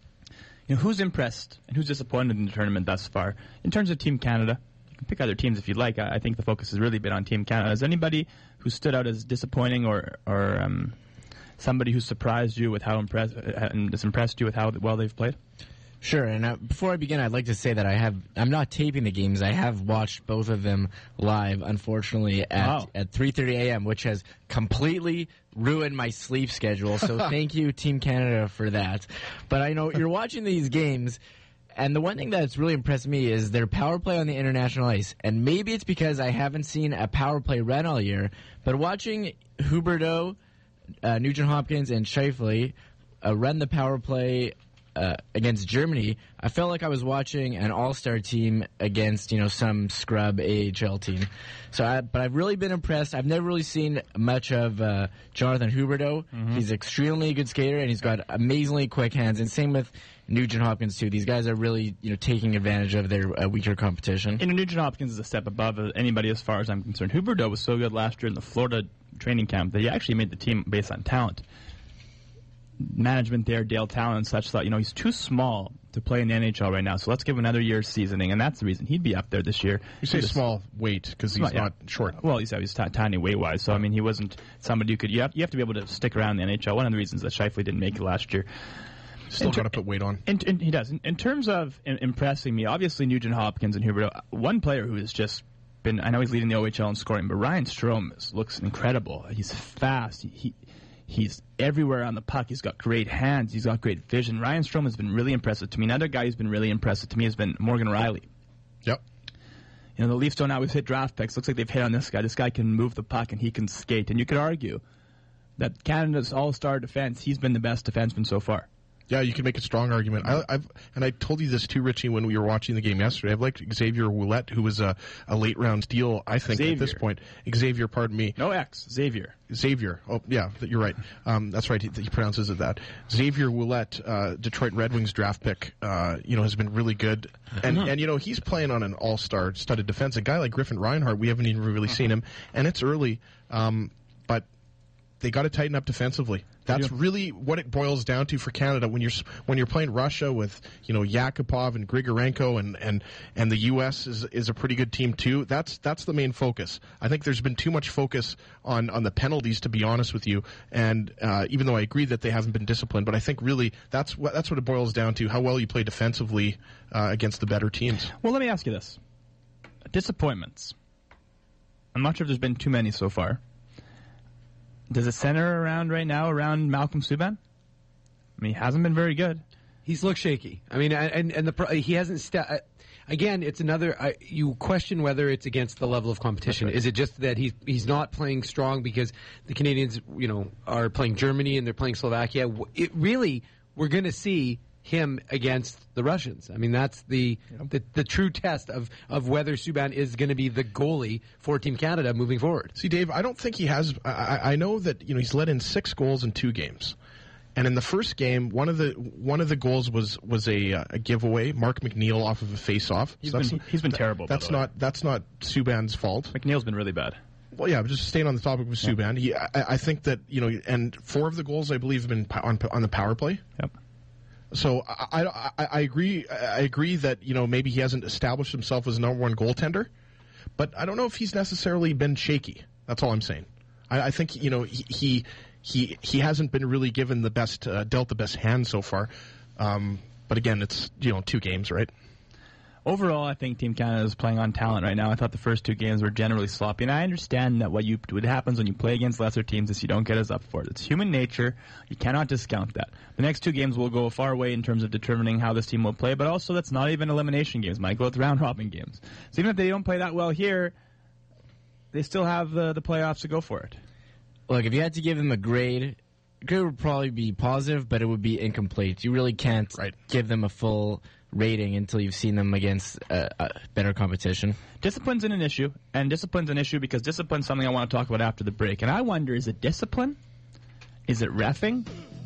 you know, who's impressed and who's disappointed in the tournament thus far. In terms of Team Canada, you can pick other teams if you'd like. I, I think the focus has really been on Team Canada. Is anybody who stood out as disappointing or or um, somebody who surprised you with how impressed and has impressed you with how well they've played? Sure, and uh, before I begin, I'd like to say that I have I'm not taping the games. I have watched both of them live, unfortunately, at wow. at three thirty a.m., which has completely ruined my sleep schedule. So thank you, Team Canada, for that. But I know you're watching these games, and the one thing that's really impressed me is their power play on the international ice. And maybe it's because I haven't seen a power play run all year, but watching Huberdeau, uh, Nugent Hopkins, and Scheifele uh, run the power play Uh, against Germany, I felt like I was watching an all-star team against, you know, some scrub A H L team. So, I, but I've really been impressed. I've never really seen much of uh, Jonathan Huberdeau. Mm-hmm. He's extremely good skater, and he's got amazingly quick hands. And same with Nugent Hopkins too. These guys are really, you know, taking advantage of their uh, weaker competition. And Nugent Hopkins is a step above anybody as far as I'm concerned. Huberdeau was so good last year in the Florida training camp that he actually made the team based on talent. Management there, Dale Talon and such, thought, you know, he's too small to play in the N H L right now, so let's give him another year's seasoning, and that's the reason he'd be up there this year. You say small weight because he's well, yeah. not short. Well, he's, he's t- tiny weight-wise, so, I mean, he wasn't somebody you could, you have, you have to be able to stick around in the N H L. One of the reasons that Scheifele didn't make it last year. Still got to put weight on. In, in, he does. In, in terms of in, impressing me, obviously Nugent Hopkins and Huberdeau, one player who has just been, I know he's leading the O H L in scoring, but Ryan Strome is, looks incredible. He's fast. He, he He's everywhere on the puck. He's got great hands. He's got great vision. Ryan Strome has been really impressive to me. Another guy who's been really impressive to me has been Morgan Rielly. Yep. You know, the Leafs don't always hit draft picks. Looks like they've hit on this guy. This guy can move the puck and he can skate. And you could argue that Canada's all-star defense, he's been the best defenseman so far. Yeah, you can make a strong argument. I, I've and I told you this too, Richie, when we were watching the game yesterday. I've liked Xavier Ouellet, who was a, a late round deal, I think, Xavier. at this point. Xavier, pardon me. No X, Xavier. Xavier. Oh, yeah, you're right. Um, that's right. He, he pronounces it that. Xavier Ouellet, uh, Detroit Red Wings draft pick, uh, you know, has been really good. And, mm-hmm. and you know, he's playing on an all-star studded defense. A guy like Griffin Reinhart, we haven't even really mm-hmm. seen him. And it's early, um, but they got to tighten up defensively. That's Yeah. really what it boils down to for Canada when you're s- when you're playing Russia with you know Yakupov and Grigorenko and, and, and the U S is is a pretty good team too. That's that's the main focus. I think there's been too much focus on, on the penalties, to be honest with you. And uh, even though I agree that they haven't been disciplined, but I think really that's what that's what it boils down to: how well you play defensively uh, against the better teams. Well, let me ask you this: disappointments. I'm not sure if there's been too many so far. Does it center around right now around Malcolm Subban? I mean, he hasn't been very good. He's looked shaky. I mean, and and the pro- he hasn't. Sta- again, it's another. Uh, you question whether it's against the level of competition. Right. Is it just that he's he's not playing strong because the Canadians, you know, are playing Germany and they're playing Slovakia? It really, we're going to see him against the Russians. I mean, that's the the, the true test of, of whether Subban is going to be the goalie for Team Canada moving forward. See, Dave, I don't think he has. I, I know that you know he's let in six goals in two games, and in the first game, one of the one of the goals was was a, uh, a giveaway. Mark McNeil off of a face-off. He's So been he's been terrible. That's by the way. not that's not Subban's fault. McNeil's been really bad. Well, yeah, but just staying on the topic of Subban, he, I, I think that you know, and four of the goals I believe have been po- on on the power play. Yep. So I, I, I agree. I agree that you know maybe he hasn't established himself as a number one goaltender, but I don't know if he's necessarily been shaky. That's all I'm saying. I, I think you know he, he he he hasn't been really given the best uh, dealt the best hand so far. Um, but again, it's you know two games, right? Overall, I think Team Canada is playing on talent right now. I thought the first two games were generally sloppy, and I understand that what you what happens when you play against lesser teams is you don't get as up for it. It's human nature. You cannot discount that. The next two games will go a far way in terms of determining how this team will play, but also that's not even elimination games, Michael. It's round-robin games. So even if they don't play that well here, they still have the, the playoffs to go for it. Look, if you had to give them a grade, grade would probably be positive, but it would be incomplete. You really can't Right. give them a full rating until you've seen them against uh, uh, better competition. Discipline's an issue, and discipline's an issue because discipline's something I want to talk about after the break. And I wonder, is it discipline? Is it reffing?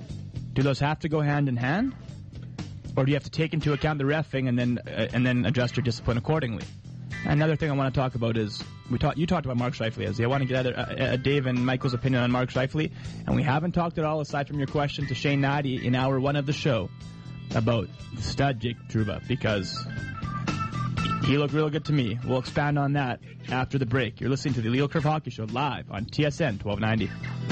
Do those have to go hand in hand? Or do you have to take into account the reffing and then uh, and then adjust your discipline accordingly? Another thing I want to talk about is we talked. You talked about Mark Scheifele. Izzy. I want to get other, uh, uh, Dave and Michael's opinion on Mark Scheifele, and we haven't talked at all aside from your question to Shane Nadi in hour one of the show about the stud Jake Trouba because he looked real good to me. We'll expand on that after the break. You're listening to the Legal Curve Hockey Show live on T S N twelve ninety.